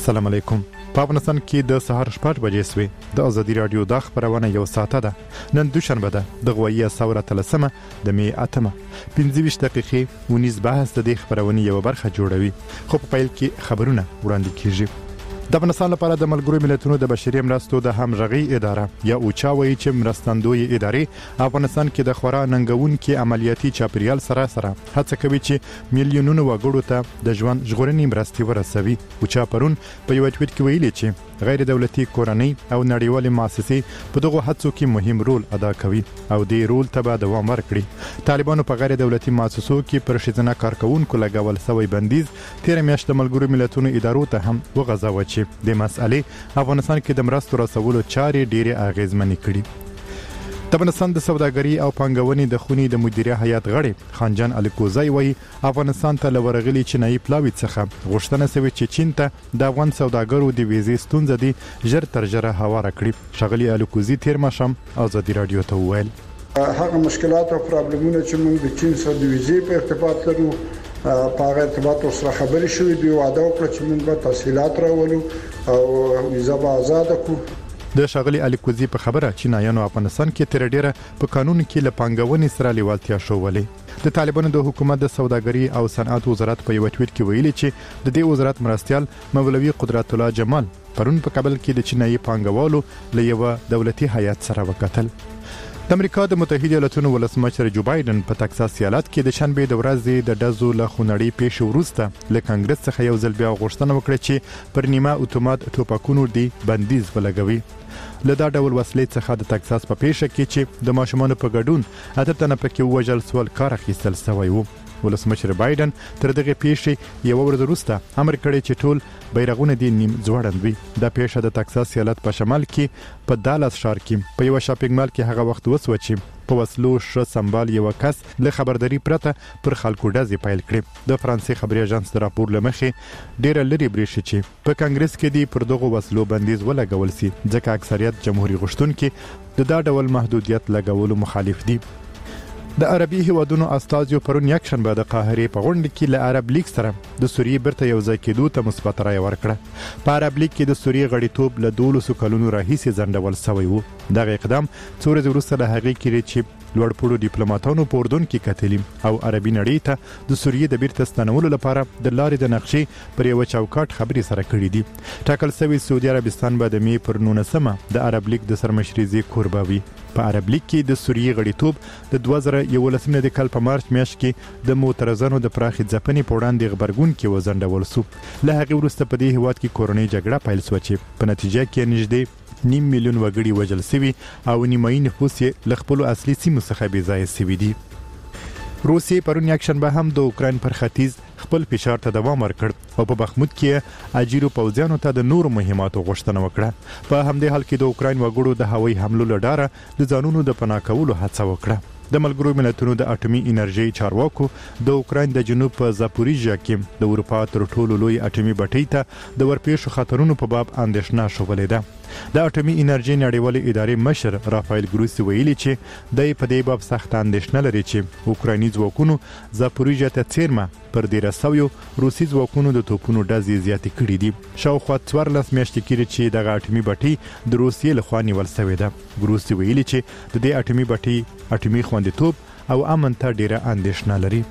السلام علیکم. په افغانستان کې د سهار 8 بجې سوي د ازادي رادیو د خبرونه یو ساعته ده. نن دوشنبه ده د غویه ثوره تلسمه د می اتمه 25 دقیقې ونیز بحث د خبرونه یو برخه جوړوي. خو په پیل کې خبرونه وړاندې کیږي. د افغانستان لپاره د ملګرو ملتونو د بشري مرستو د همغږي اداره یا اوچا وایي چې مرستندوی ادارې افغانستان کې د خورا ننګونکو عملیاتي چاپریال سره هڅه کوي چې میلیونونو وګړو ته د ژوند ژغورنې مرستې ورسوي. اوچا پرون په یو ټویټ کې ویلي چې غیر دولتي کورنۍ او نړیوالې مؤسسې په دغه هڅو کې مهم رول ادا کوي او دې رول ته به دوام ورکړي. طالبانو په غیر دولتي مؤسسو کې پر شذنا کارکونکو لګول شوی بندیز تیر میاشت د ملګرو ملتونو ادارو ته هم وغځاوه چې د مسألې افغانستان کې د مرستو رسولو چارې ډېرې اغیزمنې کړي. د افغانستان د سوداګرۍ او پانګونې د خونې د مدیریت هیئت غړي خانجان الکوزی وایي افغانستان ته لورغلي چینایي پلاوی څخه غوښتنه شوې چې چین ته د افغان سوداګرو د ویزې ستونزې دي ژر تر ژره هواره کړي. شغلی الکوزی تیر ماشام ازادي رادیو ته وویل هغه مشکلات او پرابلمونه چې موږ د چین سره د ویزې په ارتباط لرو په هغه ارتباط سره خبرې شوې دی. وعده وکړه چې موږ به تفصيلات راولو او ویزه به آزاد کړو. د شغلی الکوزی په خبره چینایانو افغانستان کې تر ډیره په قانون کې له پانګونې سره لیوالتیا شوولې. د طالبانو د حکومت د سوداګرۍ او صنعت وزارت په یو ټویټ کې ویلي چې د دې وزارت مرستيال مولوي قدرت الله جمال پرون په کابل کې د چینایي پانګوالو له یو دولتي هیئت سره وکتل. د امریکا د متحده ایالاتونو ولسمشر جو بایدن په تکساس ایالت کې د شنبه د ورځې د ډزو له خونړۍ پیښې وروسته له کانګرس څخه یو ځل بیا غوښتنه وکړه چې پر نیمه اتومات ټوپکونو دی بندیز ولګوي. له دا ډول وسلې څخه د تکساس په پیښه کې چې د ماشومانو په ګډون اته تنه پکې وژل سول کار اخیستل شوی وو. ولسمشر بایدن تر دغه پیښې یو ورځ وروسته امر کړی چې ټول بیرغونه دي نیم ځوړند وي. د پیښه د تکساس ایالت په شمال کې په دالاس ښار کې په یو شاپینګ مال کې هغه وخت وسو چې په وسلو ش سمبال یو کس له خبرداري پرته پر خلکو ډزې پیل کړې. د فرانسې خبري اژانس د راپور لمخې ډېر لري بریښي چې په کانګرس کې دی پر دغه وسلو بندیز ولګول سي ځکه اکثریت جمهوریت غوښتونکي د دا ډول محدودیت لګولو مخالف دي. د عربي هیوادونو استازیو پرون یک شنبه د قاهرې په غونډه کې له عرب لیگ سره د سوریې برته یو ځای کېدو ته مثبت رائے ورکړه. په عرب لیگ کې د سوریې غړیتوب له 12 کلونو راهیسې ځنډول شوی وو. دغه اقدام څو ورځې وروسته له هغې کې چې لوړپوړو ډیپلوماټانو په اردن کې کتلي او عربي نړۍ ته د سوریې د بیرته ستنولو لپاره د لارې د نقشې پر یو چوکاټ خبري سره کړې دي. ټاکل شوی سعودي عربستان به د می پر 19مه د عرب لیگ د سرمشري کوربه وي. په عرب لیگ کې د سوریې غړیتوب د 2011 د کال په مارچ میاشت کې د معترضانو د پراخي ځپنې په وړاندې غبرګون کې وزندول شو. له هغه وروسته په دې هیواد کې کورونی جګړه پیل شو چې په نتیجه کې نږدې 9 میلیون وګړي وژل شوي او نیمایي نفوس یې له خپل اصلي سیمو څخه بې ځایه شوي دي. روسیې پرون یک شنبه هم د اوکراین پر ختیځ خپل فشار ته دوام ورکړ او په بخمود کې اجیرو پوځیانو ته د نور مهماتو غوښتنه وکړه. په همدې حال کې د اوکراین وګړو د هوایي حملو لړاره د ځانونو د پناه کولو هڅه وکړه. د ملګرو ملتونو د اټومي انرژي چارواکو د اوکراین د جنوب په زاپوریژیا کې د اروپا تر ټولو لوی اټومي بټۍ ته د ورپېښو خطرونو په باب اندېښنه شولې ده. د اټومي انرژي نړیوالې ادارې مشر رافایل ګروسی ویلي چې د په دې باب سخت اندېښنه لري چې اوکرایني ځواکونو زاپوریژیا ته څیرمه پر 1300 روسي ځواکونو د توپونو ډزې زیاتې کړې دي. شاوخوا 14 میاشتې کېږي چې دغه اټومي بټۍ د روسیې لخوا نیول شوې ده. ګروسی ویلي چې د دې اټومي بټۍ اټومي خوندیتوب او امن ته ډیره اندېښنه لري.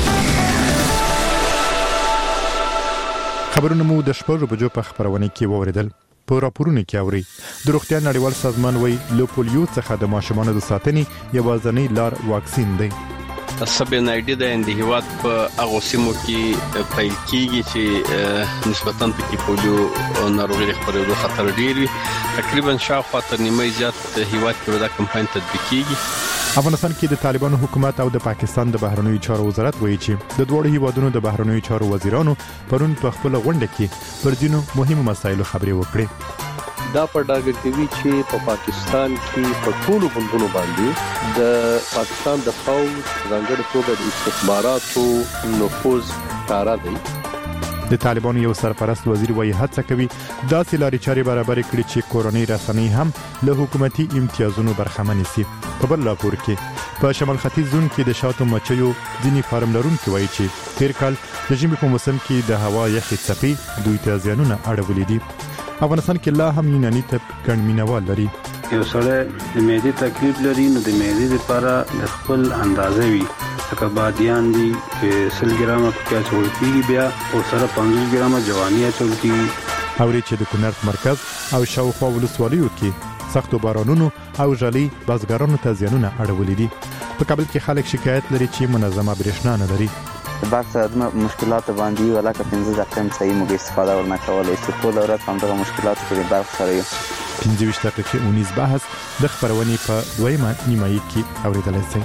خبرونه مو د شپږ بجو په خبرونه کې ووریدل. په راپورونو کې اوري د روغتیا نړیوال سازمان وایي له پولیو څخه د ماشومانو د ساتنې یوازینی لار واکسین دی. سبین ایډي د هیواد په هغه سیمو کې پیل کیږي چې نسبتاً په پولیو ناروغي خپرېدو خطر ډیر وي. تقریبا شاوخوا تر نیمه زیات هیواد کې دا کمپاین تطبیق کیږي. افغانستان کې د طالبانو حکومت او د پاکستان د بهرنیو چارو وزارت وایي چې د دوه هیوادونو د بهرنیو چارو وزیرانو پرون په خپل غونډه کې پر ځینو مهمو مسایلو خبرې وکړې. دا په ډاګه کوي چې په پاکستان کې په ټولو بندونو باندې د پاکستان د فوج ځانګړي توګه د استخباراتو نفوذ کارا دی. د طالبانو یو سرپرست وزیر وایي هڅه کوي داسې لارې چارې برابر کړي چې کورنۍ رسنۍ هم له حکومتي امتیازونو برخمن شي. په بل راپور کې په شمال ختیځ زون کې د شاتو مچیو ځینی فارم لرونکي وایي چې تیر کال د ژمي په موسم کې د هوا یخي څپې دوی ته زیانونه اړولې دي. افغانستان کې لا هم یوناني طب ګڼ مینوال لري. یو سړی د معدې تکلیف لري نو د معدې لپاره د خپل اندازه وي لکه بادیان دي چې 100 ګرامه پکې اچول کېږي بیا او سره 50 ګرامه جواني اچول کېږي. اوري چې د کونړ مرکز او شاوخوا ولسوالیو کې سختو بارانونو او ژلۍ بزګرانو ته زیانونه اړولې دي. په کابل کې خلک شکایت لري چې منظمه برېښنا نه لري. بس د مشکلات باندې ولاکه 15 دقیقې صحیح موږ استفاده ورنه کولای شو. ټول ورځ هم د مشکلات کې برخه سره یو 15 دقیقې اونیز بحث د خبرونې په دویمه نیمایي کې اوریدل شي.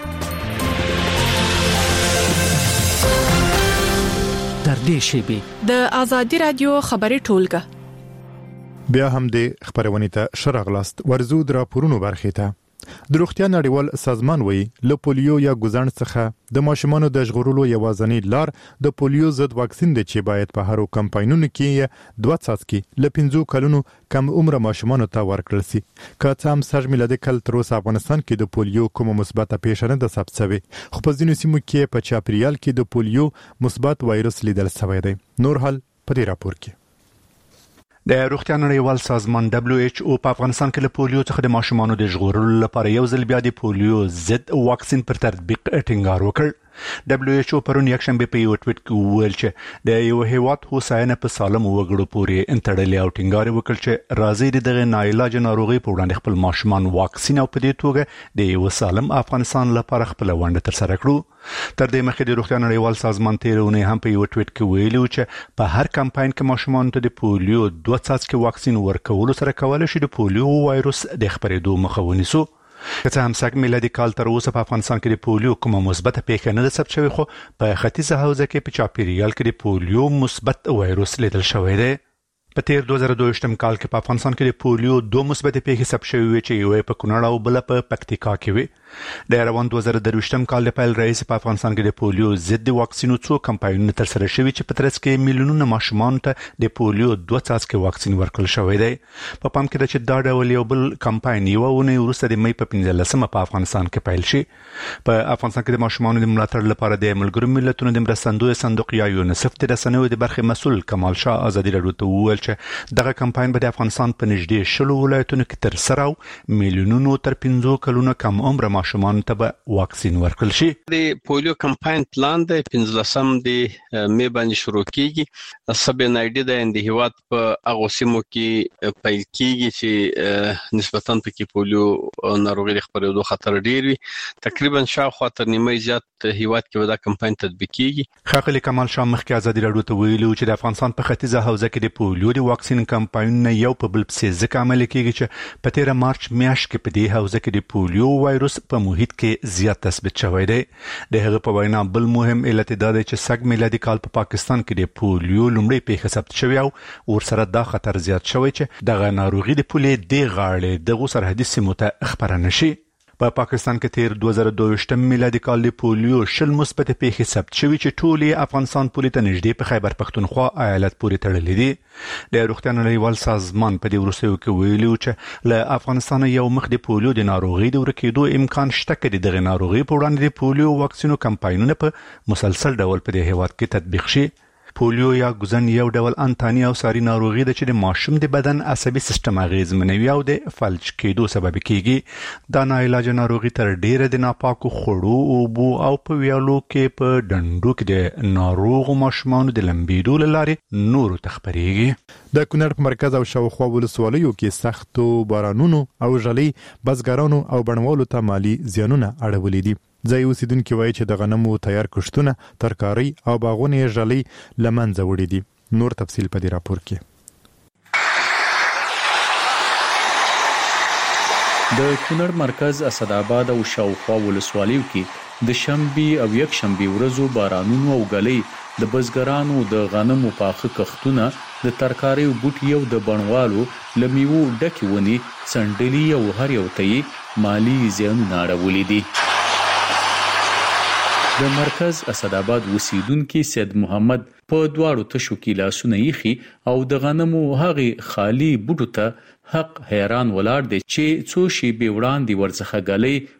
در دې شیبه د ازادي رادیو خبري ټولګه بیا هم د خبرونې ته شرغلاست ورزو د راپورونو برخې ته. د روغتیا نړیوال سازمان وایي له پولیو یا ګوزڼ څخه د ماشومانو د ژغورلو یوازینی لار د پولیو ضد واکسین دی چې باید په هرو کمپاینونو کې 2 څاڅکي له 15 کلونو کم عمر ماشومانو ته ورکړل شي. که څه هم سږ میلادي کال تر اوسه افغانستان کې د پولیو کومه مثبته پیښه نه ده ثبت شوې، خو په ځینو سیمو کې په چاپریال کې د پولیو مثبت وایرس لیدل شوی دی. نور حال په دې راپور کې. د روغتیا نړیوال سازمان WHO په افغانستان کې له پولیو څخه د ماشومانو د ژغورلو لپاره یو ځل بیا د پولیو ضد واکسین پر تطبیق ټینګار وکړ. WHO پرون یکشنبه په یو ټویټ کې وویل چې د یو هیواد هوساینه په سالم وګړو پورې انتړلې او ټینګار وکړ چې راځي دغه ناعلاج ناروغي په وړاندې خپل ماشومان واکسین او په دې توګه د یو سالم افغانستان لپاره خپل ونډه ترسره کړو. تر دې مخکې د روغتیا نړیوال سازمان تیرونه هم په یو ټویټ کې ویلي چې په هر کمپاین کې ماشومان ته د پولیو 2 څاڅکي واکسین ورکول سره کولای شي د پولیو وایرس د خپرېدو مخه ونیسي. که څه هم سږ میلادي کال تر اوسه په افغانستان کې د پولیو کومه مثبته پیښه نه ده ثبت شوې، خو په ختیځه حوزه کې په چاپیریال کې د پولیو مثبت وایرس لیدل شوی دی. په تیر 2022 کال کې په افغانستان کې د پولیو 2 مثبتې پیښې ثبت شوې چې یو په کونړ او بل په پکتیکا کې وي. د روان 2023 کال د پیل رئیس په افغانستان کې د پولیو ضد واکسینو څو کمپاینونه تر سره شوي چې په ترڅ کې میلیونونه ماشومان ته د پولیو 2 څاڅکي واکسین ورکړل شوی دی. په پام کې ده چې دا ډول یو بل کمپاین یو ونې وروسته د مې په 15مه په افغانستان کې پیل شي. په افغانستان کې د ماشومانو د ملاتړ لپاره د ملګرو ملتونو د مرستندوی صندوق یا یونیسف د رسنیو د برخې مسؤل کمال شاه ازادي راډیو ته وویل چې دغه کمپاین به د افغانستان په نږدې 10 ولایتونو کې تر سره او میلیونونو تر 15 کلونو کم عمر ماشومان ته به واکسین ورکړل شي. د پولیو کمپاین پلان د 15 د مې باندې شروع کیږي. سب نایډي د اندهیوات په هغه سیمو کې پیل کیږي چې نسبتاً پکې پولیو ناروغي خپرېدو خطر ډیر وي. تقریبا شاوخوا تر نیمه زیات هیواد کې دا کمپاین تطبیق کیږي. خاقلی کمال شاه مخکې ازادي راډیو ته ویلي چې د افغانستان په ختیځه حوزه کې د پولیو د واکسین کمپاینونه یو په بل پسې ځکه عملي کیږي چې په 13 مارچ میاشت کې په دې حوزه کې د پولیو وایرس په محیط کې زیات تثبیت شوی دی. د هغه په وینا بل مهم علت دا دی چې سږ میلادي کال په پاکستان کې د پولیو لومړی پیښه ثبت شوې او ورسره دا خطر زیات شوی چې دغه ناروغي د پولې د غاړې دغه سرحدي سیمو ته خپره نشي. په پاکستان کې تیر 2022 میلادي کال د پولیو 10 مثبت پیښې ثبت شوې چې ټولې افغانستان پولې ته نږدې په خیبر پختونخوا ایالت پورې تړلې دي. د روغتیا نړیوال سازمان په دې وروستیو کې ویلي چې له افغانستان یو مخ د پولیو د ناروغي د ورکېدو امکان شته چې دغه ناروغي په وړاندې د پولیو واکسینو کمپاینونه په مسلسل ډول په دې هیواد کې تطبیق شي. پولیو یا ګوزن یو ډول انتاني او ساري ناروغي ده چې د ماشوم د بدن عصبي سیستم اغیزمنوي او د فلج کېدو سبب کیږي. دا ناعلاج ناروغي تر ډیره د ناپاکو خوړو او بو او په ویالو کې په ډنډو کې د ناروغ ماشومانو د لمبېدو لارې نور تخبريږي. د کونړ په مرکز او شاوخوا ولسوالیو کې سختو بارانونو او ژلۍ بزګرانو او بڼوالو ته مالی زیانونه اړولې دي. ځای اوسیدونکو وایي چې د غنمو تیار کښتونه ترکاري او باغونه ژلۍ لمنځه وړي دي. نور تفصیل په دې راپور کې. د کونړ مرکز اسداباد او شاوخوا ولسوالیو کې د شنبې او یک شنبې ورځو بارانونو او غلۍ د بزګرانو د غنمو پاخه کښتونه د ترکاري او بوټي او د بڼوالو لمیو ډکې ونی سندلي او هر یو ته مالی زیانونه اړولې دي. د مرکز اسداباد اوسیدونکو سید محمد په دواړو تشو کې لاسونه یخي او د غنمو هغه خالی بوټو ته حق حیران ولاړ دي چې څو شی به وړاندې ورڅخه غلې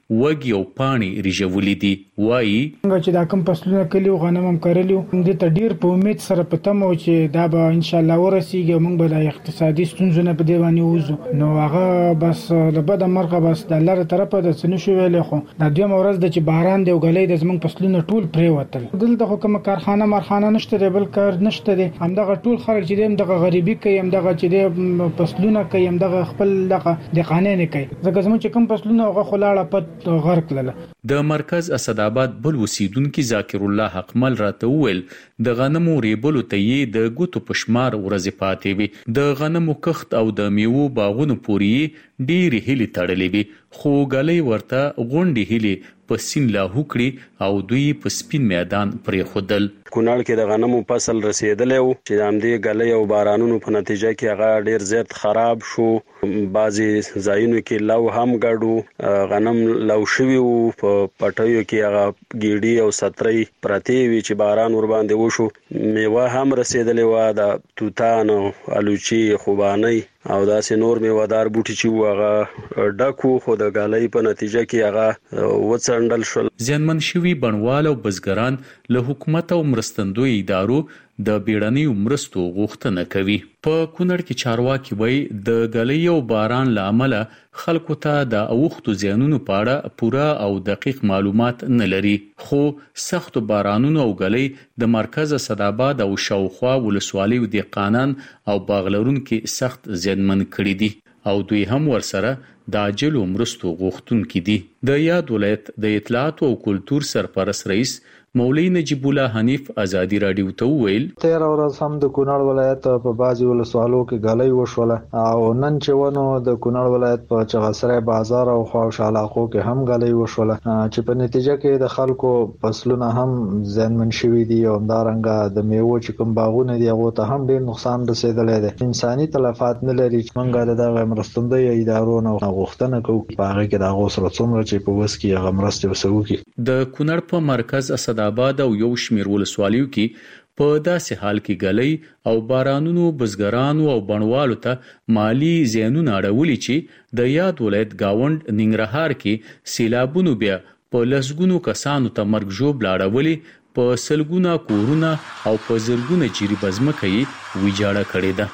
وږي او پاڼې ریژولې دي. وایي چې دا کوم فصلونه کلیو غنم هم کرلیو د تډیر په امید سره پتم او چې دا به ان شاء الله ورسیږي موږ به د اقتصادي ستونزو په دی باندې وځو. نو هغه بس لبد مرغه بس د الله تر طرفه د سن شو ویل خو د دوه ورځ د چې باران دی او غلې د زمنګ فصلونه ټول پرې وتل. دلته کوم کارخانه مرخانه نشته دی بل کار نشته دی. همدغه ټول خلک چې دغه غریبي کوي همدغه چې د فصلونه کوي همدغه خپل دغه د قانون کوي. ځکه زموږ چې کوم فصلونه هغه خلاړه پد غرق لله. د مرکز اسداباد بل وسیدونکو ذاکر الله حقمل راته وویل د غنمو ریبلو ته یې د ګوتو پشمار ورځې پاتې وي. د غنمو کښت او د میوو باغونو پورې ډېری هلي تړلې وي خو غلې ورته غونډې هلي په سین لا هوکړي او دوی په سپین میدان پرې خودل. کونړ کې د غنمو فصل رسیدلی و چې د همدې غلې او بارانونو په نتیجه کې هغه ډیر زیات خراب شو. بعضي ځایونو کې لو هم ګډو غنم لو شوی او په پټیو کې هغه ګیډي او ستري پرتی وی چې باران ور باندې وشو. میوه هم رسیدلی و د توتان او الوچي خوباني او داسې نور میوهدار بوټي چې هغه ډکو خو د غلې په نتیجه کې هغه وڅنډل شول. ځانمن شوی بڼوال او بزګران له حکومت او مرستندوی ادارو د بیړنۍ مرستو غوښتنه کوي. په کونړ کې چارواکي وایي د غلې او باران لامل خلکو ته د اوختو زیانونو په اړه پوره او دقیق معلومات نه لري. خو سخت بارانونو او غلې د مرکز اسداباد او شاوخوا ولسوالۍ د قانون او باغلرونکو سخت زیانمن کړي دي او دوی هم ورسره د عاجل مرستو غوښتونکي دي. د یاد ولایت د اطلاعات او کلتور سرپرست رئیس مولوی نجیب الله حنیف ازادي رادیو ته ویل 13 ورځ هم د کونړ ولایت په بازي ولسوالو کې غلې وشوله او نن چې ونو د کونړ ولایت په چغسره بازار او خواوشا علاقو کې هم غلې وشوله چې په نتیجه کې د خلکو فصلونه هم زیانمن شوي دي او همدارنګه د میوه چې کوم باغونه دي هغه ته هم ډېر نقصان رسیدلی دی. انساني تلفات نه لري چې موږ د مرستندوی ادارو نه غوښتنه کوو په هغه کې د غوسره څومره چې په وس کې هغه مرسته وسوي. د کونړ په مرکز اسداباد او یو شمیر ولسوالیو کې په داسې حال کې غلې او بارانونو بزګرانو او بڼوالو ته مالی زیانونه اړولي چې د یاد ولایت گاوند ننګرهار کې سیلابونو بیا په لسګونو کسانو ته مرګ ژوب لاړولي په سلګونه کورونه او په زرګونه جری بزمکه یې ویجاړه کړې ده.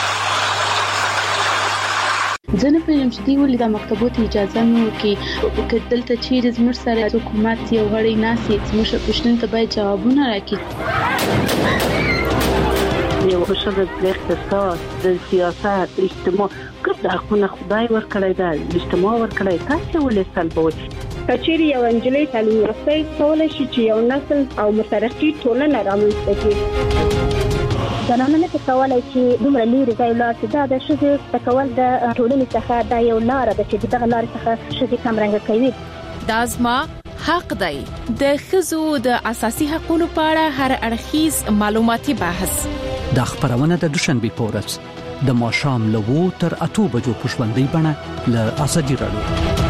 ځنه په یمشتي ولې د مکتبونو اجازه نو کې دلته چیرې زموږ سره حکومت یو غړي ناسي زموږ پښتون ته باید جوابونه راکړي. یو شبه د اقتصاد د سیاست اجتماع کړه خو خدای ورکړی دا اجتماع ورکړی تاسو ولې سلبوي کچېری یو انجلۍ تعلیم یافته کولای شي چې یو نسل او مترقي ټولنه رامنځته کړي. زنانه نه کولای چې دومره لري ځای لا چې دا د شذ تکول د ټولنې څخه دا یو لار ده چې دغه لار څخه شذ کم رنګ کوي. دازما حق دی د خزو د اساسي حقوقو په اړه هر اړخیز معلوماتي بحث د خبرونه د دوشنبه په ورځ د ماښام له 2 تر 8 بجو په ژوندۍ بڼه له ازادي رادیو.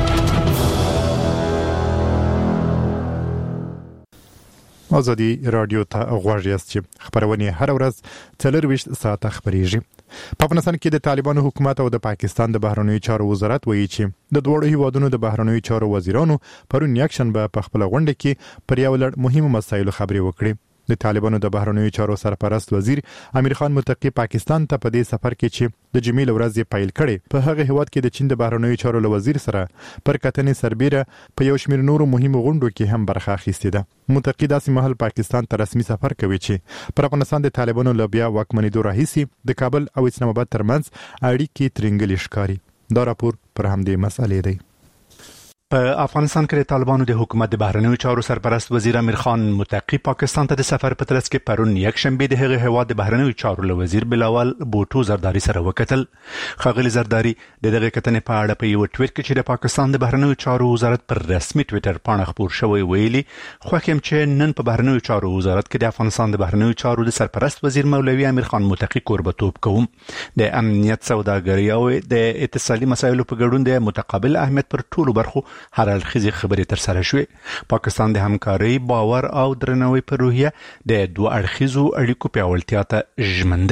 ازادي رادیو ته غواړئ چې خبرونه هر ورځ 24 ساعته خبريږي. په افغانستان کې د طالبانو حکومت او د پاکستان د بهرنیو چارو وزارت وایي چې د دوه هیوادونو د بهرنیو چارو وزیرانو پرون یکشنبه په خپل غونډه کې پر یو لړ مهمو مسایلو خبرې وکړې. د طالبانو د بهرنیو چارو سرپرست وزیر امیر خان متقی پاکستان ته په دې سفر کې چې د جمیل ورځ پیل کړي په هغه هیواد کې د چین د بهرنیو چارو وزیر سره پر کتنې سربېره په یو شمېر نورو مهمو غونډو کې هم برخه اخیستې ده. متقی داسې مهال پاکستان ته رسمي سفر کوي چې پر افغانستان د طالبانو لبیا واکمنېدو راهیسي د کابل او اسلام آباد ترمنځ اړیکې ترنګلې ښکاري. دا راپور پر همدې مسالې دی. په افغانستان کې د طالبانو د حکومت د بهرنیو چارو سرپرست وزیر امیر خان متقی پاکستان ته د سفر په ترڅ کې پرون یکشنبه د هغه هیواد د بهرنیو چارو وزیر بلاول بوټو زرداری سره وکتل. خغلی زرداری د دغه کتنې په اړه په یو ټویټ کې چې د پاکستان د بهرنیو چارو وزارت پر رسمي ټویټر باندې خبر شوی ویلي خوښم چې نن په بهرنیو چارو وزارت کې د افغانستان د بهرنیو چارو د سرپرست وزیر مولوی امیر خان متقی قربتوب کوم. د امنیت سوداګري او د اتصالي مسایلو په ګډون د متقابل اهمیت پر ټولو برخو هر اړخیزې خبرې تر سره شوې. پاکستان د همکارۍ باور او درناوي په روحیه د دوه اړخیزو اړیکو پیاوړتیا ته ژمن دی.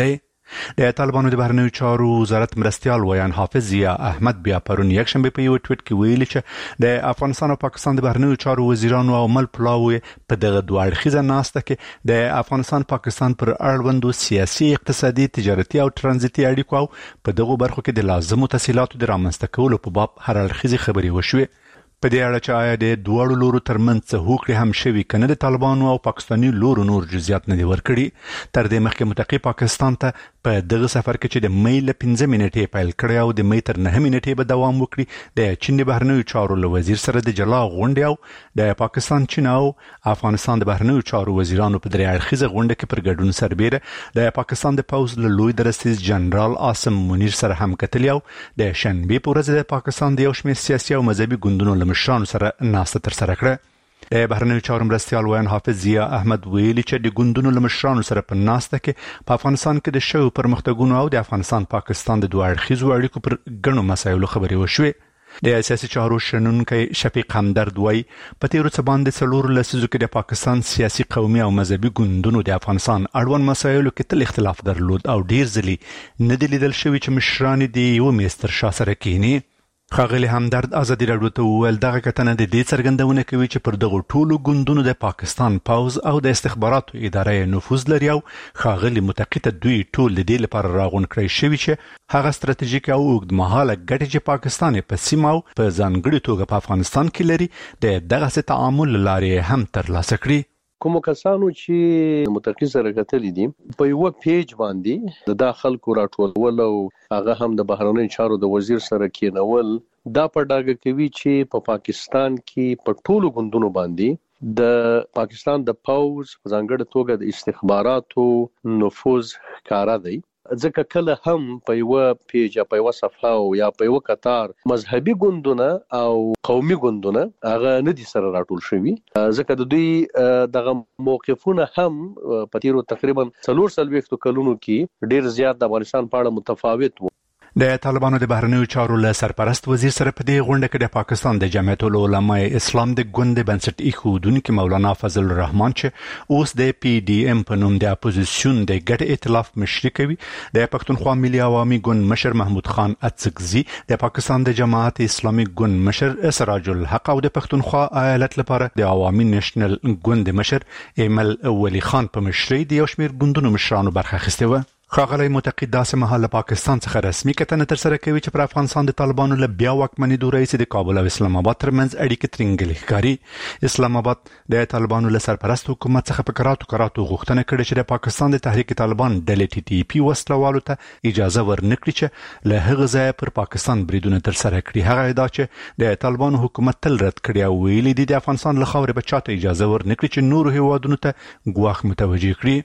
د طالبانو د بهرنیو چارو وزارت مرستیال ویان حافظ ضیا احمد بیا پرون یکشنبه په یو ټویټ کې ویلي چې د افغانستان او پاکستان د بهرنیو چارو وزیرانو او مل پلاوي په دغه دوه اړخیزه ناسته کې د افغانستان پاکستان پر اړوندو سیاسي اقتصادي تجارتي او ترانزیتي اړیکو او په دغه برخو کې د لازمو تسهیلاتو د رامنځته کولو په باب هر اړخیزه خبرې وشوې. په دې اړه چې آیا د دوړو لورو ترمنځ څه هوکړې هم شوي کنه د طالبانو او پاکستاني لورو نور جزئیات نه دي ورکړي. تر دې مخکې متقي پاکستان ته په دغه سفر کې چې د مې له 15 منټې پیل کړی او د مې تر 9 منټې به دوام وکړي د چین د بهرنیو چارو له وزیر سره د جلا غونډې او د پاکستان چین او افغانستان د بهرنیو چارو وزیرانو په درې اړخیزه غونډه کې پر ګډون سربېره د پاکستان د پوز له لوی درستیز جنرال عاصم منیر سره هم کتلی او د شنبې په ورځ د پاکستان د یو شمېر سیاسي او مذهبي ګوندونو له مشرانو سره ناسته ترسره کړه. د بهرنیو چارو مرستیال ویان حافظ ضیا احمد ویلي چې د ګوندونو له مشرانو سره په ناسته کې په افغانستان کې د شویو پرمختګونو او د افغانستان پاکستان د دوه اړخیزو اړیکو پر ګڼو مسایلو خبرې وشوې. د سیاسي چارو شنونکی شفیق همدرد وایي په تیرو څه باندې 4 لسیزو کې د پاکستان سیاسي قومي او مذهبي ګوندونو د افغانستان اړوند مسایلو کې تل اختلاف درلود او ډیر ځلې نه دی لیدل شوی چې مشران د یو میستر شاه سره کینی. ښاغلي همدرد ازادي راډیو ته وویل دغه کتنه د دې څرګندونه کوي چې پر دغو ټولو ګوندونو د پاکستان پوز او د استخباراتو ادارې نفوذ لري او ښاغلي متقي ته دوی ټول د دې لپاره راغونډ کړی شوي چې هغه ستراتیژیک او اوږدمهاله ګټې چې پاکستان په سیمه او په ځانګړې توګه په افغانستان کې لري د دغسې تعامل له لارې هم ترلاسه کړي. کوم کسانو چې متقي سره کتلې دي په یو پیج باندې د خلکو راټولول او هغه هم د بهرنیو چارو د وزیر سره کېنول دا په ډاګه کوي چې په پاکستان کې په ټولو ګوندونو باندې د پاکستان د پوز په ځانګړې توګه د استخباراتو نفوذ ښکارا دی. ځکه کله هم په یو پیج یا په یو صفحه او یا په یو قطار مذهبي ګوندونه او قومي ګوندونه هغه نه دي سره راټول شوي ځکه د دوی دغه موقفونه هم په تیرو تقریبا 4 کلونو کې ډیر زیات د افغانستان په اړه متفاوت وو. د طالبانو د بهرنیو چارو له سرپرست وزیر سره په دې غونډه کې د پاکستان د جمعیت العلماء اسلام د ګوند بنسټ ایښودونکي مولانا فضل الرحمن چې اوس د پی ډی ایم په نوم د اپوزیسیون د ګډ ائتلاف مشري کوي، د پښتونخوا ملي عوامي ګوند مشر محمود خان اڅکزي، د پاکستان د جماعت اسلامي ګوند مشر سراج الحق او د پښتونخوا ایالت لپاره د عوامي نېشنل ګوند مشر ایمل ولی خان په مشرۍ د یو شمېر ګوندونو مشرانو برخه اخیستې وه. ښاغلی متقي داسې مهال له پاکستان څخه رسمي کتنه ترسره کوي چې پر افغانستان د طالبانو له بیا واکمنېدو راهیسې د کابل او اسلام آباد ترمنځ اړیکې ترینګلې ښکاري. اسلام آباد د طالبانو له سرپرست حکومت څخه په کراتو غوښتنه کړې چې د پاکستان د تحریک طالبان ډلې ټي ټي پي وسلوالو ته اجازه ورنکړي چې له هغه ځایه پر پاکستان بریدونه ترسره کړي. هغه ادعا چې د طالبانو حکومت تل رد کړي او ویلي دي د افغانستان له خاورې به چاته اجازه ورنکړي چې نورو هیوادونو ته ګواښ متوجه کړي.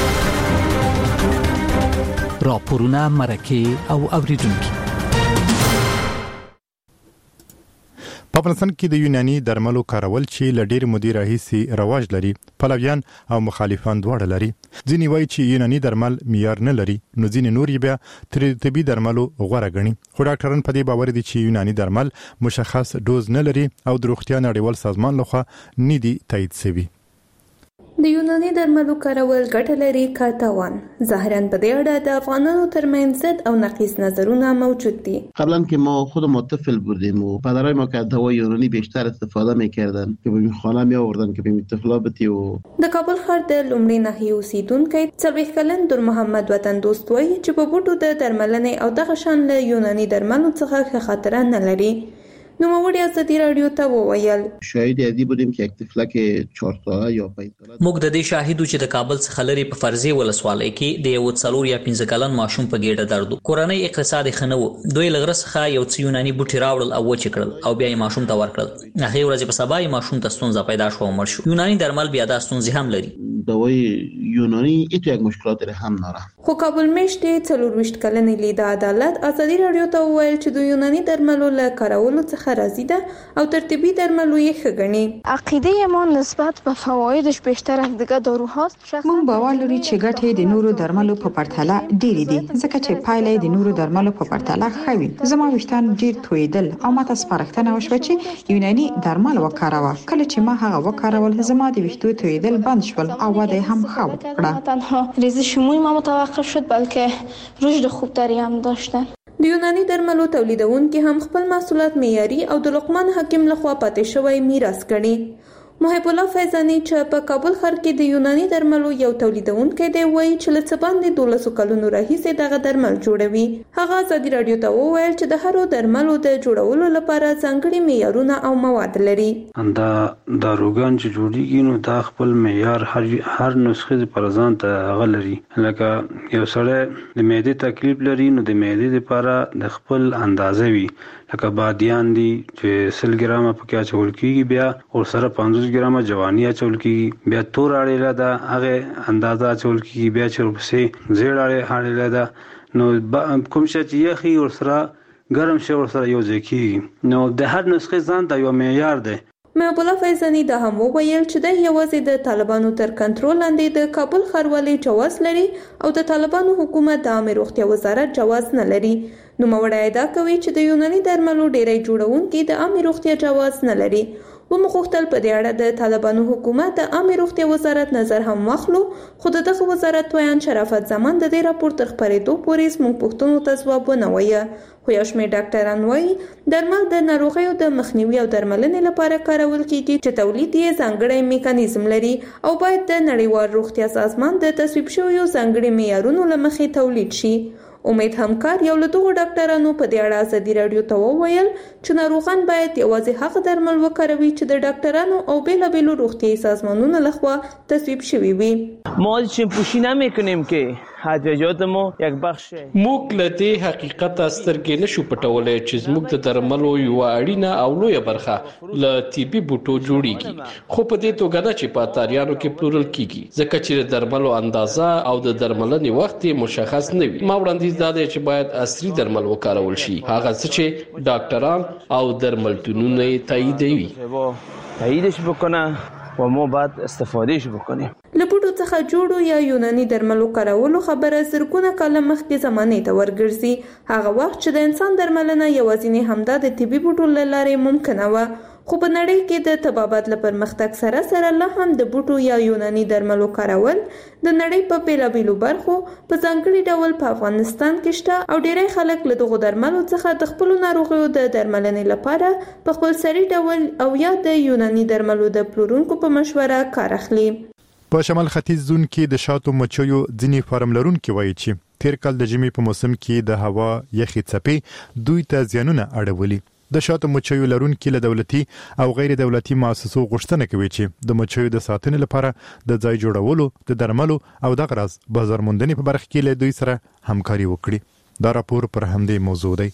راپورونه مرکه او اوریدونکو. په افغانستان کې د یوناني درملو کارول چې ل ډېر مودې راهیسې رواج لري، پلویان او مخالفان دواړه لري. ځینې وایي چې یوناني درمل معیار نه لري، نو ځینې نور یې بیا تر طبي درملو غوره ګڼي. خو ډاکټران په دې باور دي چې یوناني درمل مشخص ډوز نه لري او د روغتیا نړیوال سازمان لخوا نه دي تایید شوي. د یوناني درملو کارول ګټه لري که تاوان؟ ظاهرا په دې اړه د افغانانو ترمنځ ضد او نقیض نظرونه موجود دي. قبلا که ما خودمون طفل بودیم و پدرای ما که دوا یونانی بیشتر استفاده میکردن که به خانه می آوردن که به طفلا بتی. و د کابل ښار د لومړي ناحیې اوسیدونکی 40 کلن در محمد وطن دوست وایي چې په بوټو د درملنې او دغه شان له یوناني درملو څخه ښه خاطره نه لري. نوموړي ازادي راډیو ته وویل شاهد ادي بودیم که یک طفلک 4 ساله یا 5 ساله موږ د دې شاهدو چې د کابل څخه لري په فرضي ولسوالۍ کې د یو 4 یا 15 کلن ماشوم په ګېډه درد کورنۍ اقتصاد خنو دوی لغره څخه یو څه یوناني بوټي راوړل او وچ کړل او بیا یې ماشوم ته ورکړل. هغه ورځ په سبا یې ماشوم ته ستونزه پیدا شو او مړ شو. یوناني درمل بیا د ستونزې هم لري. دوای یونانی ایتو یک مشکلات هم داره. خو کابل میشتې 24 کلن لیدا عدالت ازادي راډیو ته وویل چې د یوناني درملو له کارولو څخه راضي ده او ترتیبی درملو یې ښه ګڼي. عقیده ما نسبت به فوایدش بیشتر از دیگه داروهاست. مونږ باور لري چې ګټې د نورو درملو په پرتله ډېرې دي ځکه چې پایلې د نورو درملو په پرتله ښه وي. زما ویښتان ډېر تویدل او ماته سپارښتنه وشوه چې یوناني درمل وکاروه. کله چې ما هغه وکارول زما د ویښتو تویدل بند شول او وده هم ښه وکړه. تنها ریزش موی ما متوقف شد بلکه رشد خوبتری هم داشتن. د یوناني درملو تولیدونکو هم خپل محصولات معیاري او د لقمان حکیم لخوا پاتې شوی میراث کړي. محب الله فیضانی چې په کابل ښار کې د یوناني درملو یو تولیدونکی دی وایي چې له څه باندې 12 کلونو راهیسې دغه درمل جوړوي. هغه ازادي رادیو ته وویل چې د هرو درملو د جوړولو لپاره ځانګړي معیارونه او مواد لري. دا داروګان چې جوړیږي نو دا خپل معیار هر نسخه پر ځان ته غلري. لکه یو سړی د معدې تکلیف لري نو د معدې لپاره د خپل اندازې وي. لکه بادیان دي چې 100 ګرامه پکې اچول کیږي بیا او سره 50 ګرامه جوانی اچول کیږي بیا تور اړیلا ده هغه اندازه اچول کیږي بیا چې ورپسې زیړ اړیلا ده نو کوم چې یخي او سره ګرم شي او سره یو ځای کیږي نو د هر نسخه ځان د یو معیار ده. محب الله فیضانی دا هم وویل چې د یوازې د طالبانو تر کنټرول لاندې د کابل ښاروالۍ جواز لري او د طالبانو حکومت د عامه روغتیا وزارت جواز نه لري. نو موړی ادعا کوي چې د یوناني درملو ډیری جوړونکي د عامه روغتیا جواز نه لري. ومخوختل په دې اړه د طالبانو حکومت د عامه روغتیا وزارت نظر هم واخلو خو دغه وزارت ویان شرافت زمان د دې راپور تر خبرېدو پورې زموږ پوښتنو ته ځواب ونه وایي. خو یو شمېر ډاکټران وایي درمل د ناروغیو د مخنیوي او درملنې لپاره کارول کیږي چې تولید یې ځانګړی میکانیزم لري او باید د نړیوال روغتیا سازمان د تصویب شویو ځانګړي معیارونو له مخې تولید شي. امید همکار یو له دغو ډاکټرانو په دې اړه ازادي رادیو ته وویل چې ناروغان باید یوازې هغه درمل وکاروي چې د ډاکټرانو او بیلابیلو روغتیایي سازمانونو لخوا تصویب شوي وي. ما پوشی نمیکنیم که ادویات ما یک بخش موږ له دې حقیقت سترګې نشو پټولای چې زموږ د درملو یو اړینه او لویه برخه له طبي بوټو جوړیږي خو په دې توګه نه چې په تاریانو کې پلورل کیږي ځکه چې د درملو اندازه او د درملنې وخت مشخص نه وي. ما وړاندیز دا دی چې باید عصري درمل وکارول شي هغه څه چې ډاکټران او درملتونونه تاییدوي تاییدش بکنه و ما بعد استفادهش بکنیم. لبوټو څخه جوړو یا یوناني درملو کارولو خبره زرګونه کاله مخکې زمانه ته ورګرځي. هغه وخت چې د انسان درملنه یوازینی همدا د طبي بوټو لاره ممکنه و. خو په نړۍ کې د تبابت لپاره پرمختګ سره سره لا هم د بوټو یا یوناني درملو کارول د نړۍ په بیلابیلو برخو په ځانګړي ډول په افغانستان کې شته او ډیری خلک له دغو درملو څخه د خپل ناروغیو د درملنې لپاره په خپل سری ډول او یا د یوناني درملو د پلورونکو په مشوره کار اخلي. په شمال ختیځ زون کې د شاتو مچیو ځینی فارم لرونکي وایي چې تیر کال د ژمي په موسم کې د هوا یخي څپې دوی ته زیانونه اړولي. د شاتو مچیو لرونکي له دولتي او غیر دولتي مؤسسو غوښتنه کوي چې د مچیو د ساتنې لپاره د ځای جوړولو د درملو او د غرض بازار موندنې په برخه کې له دوی سره همکاري وکړي. دا راپور پر همدې موضوع دی.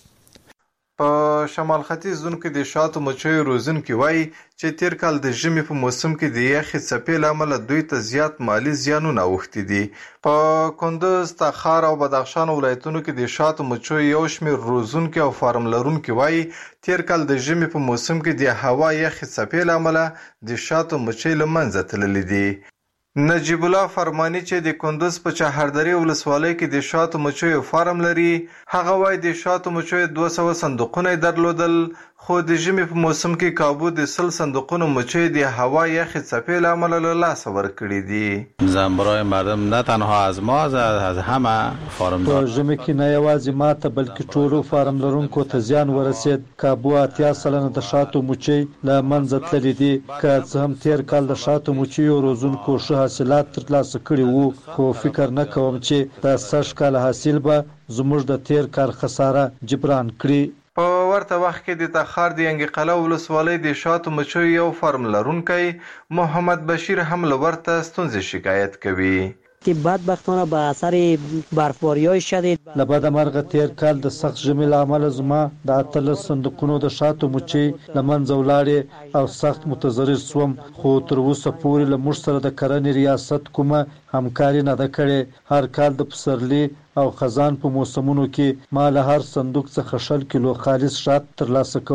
په شمال ختیځ زون کې د شاتو مچیو روزونکي وایي چې تیر کال د ژمي په موسم کې د یخي څپې له امله دوی ته زیات مالی زیانونه اوښتي دي. په کندوز، تخار او بدخشان ولایتونو کې د شاتو مچیو یو شمېر روزونکي او فارم لرونکي وایي تیر کال د ژمي په موسم کې د هوا یخي څپې له امله د شاتو مچۍ له منځه تللي دي. نجیب الله فرمانی چې د کندوز په چهاردری ولسوالۍ کې د شاتو مچیو فارم لري هغه وایي د شاتو مچیو 200 صندوقونه درلودل خو د ژمي په موسم کې کابو د 100 صندوقونو مچۍ د هوا یخ څپې له امله له لاسه ورکړي دي. زم برای مردم نه تنها از ما از همه فارم په ژمي کې نه یوازې ماته بلکې ټولو فارم لرونکو ته زیان ورسید. کابو 80% د شاتو مچۍ له منځه تللي دي. که څه هم تیر کال د شاتو مچیو روزونکو ښه حاصلات ترلاسه کړي وو خو فکر نه کوم چې د سږ کال حاصل به زموږ د تیر کال خساره جبران کړي. په ورته وخت کې د تخار د ینګي قلعه ولسوالۍ د شاتو مچیو یو فارم لرونکی محمد بشیر هم له ورته ستونزې شکایت کوي. که بدبختانه به اثر برفباری‌های شدید له بده مرغه تیر کال د سخت ژمي له امله زما د 18 صندوقونو د شاتو مچۍ له منځه ولاړې او سخت متضرر شوم خو تر اوسه پورې له موږ سره د کرنې ریاست کومه همکاري نه ده کړې. هر کال د پسرلي او خزان په موسمونو کې ما له هر صندوق څخه 100 کیلو خالص شات ترلاسه کول.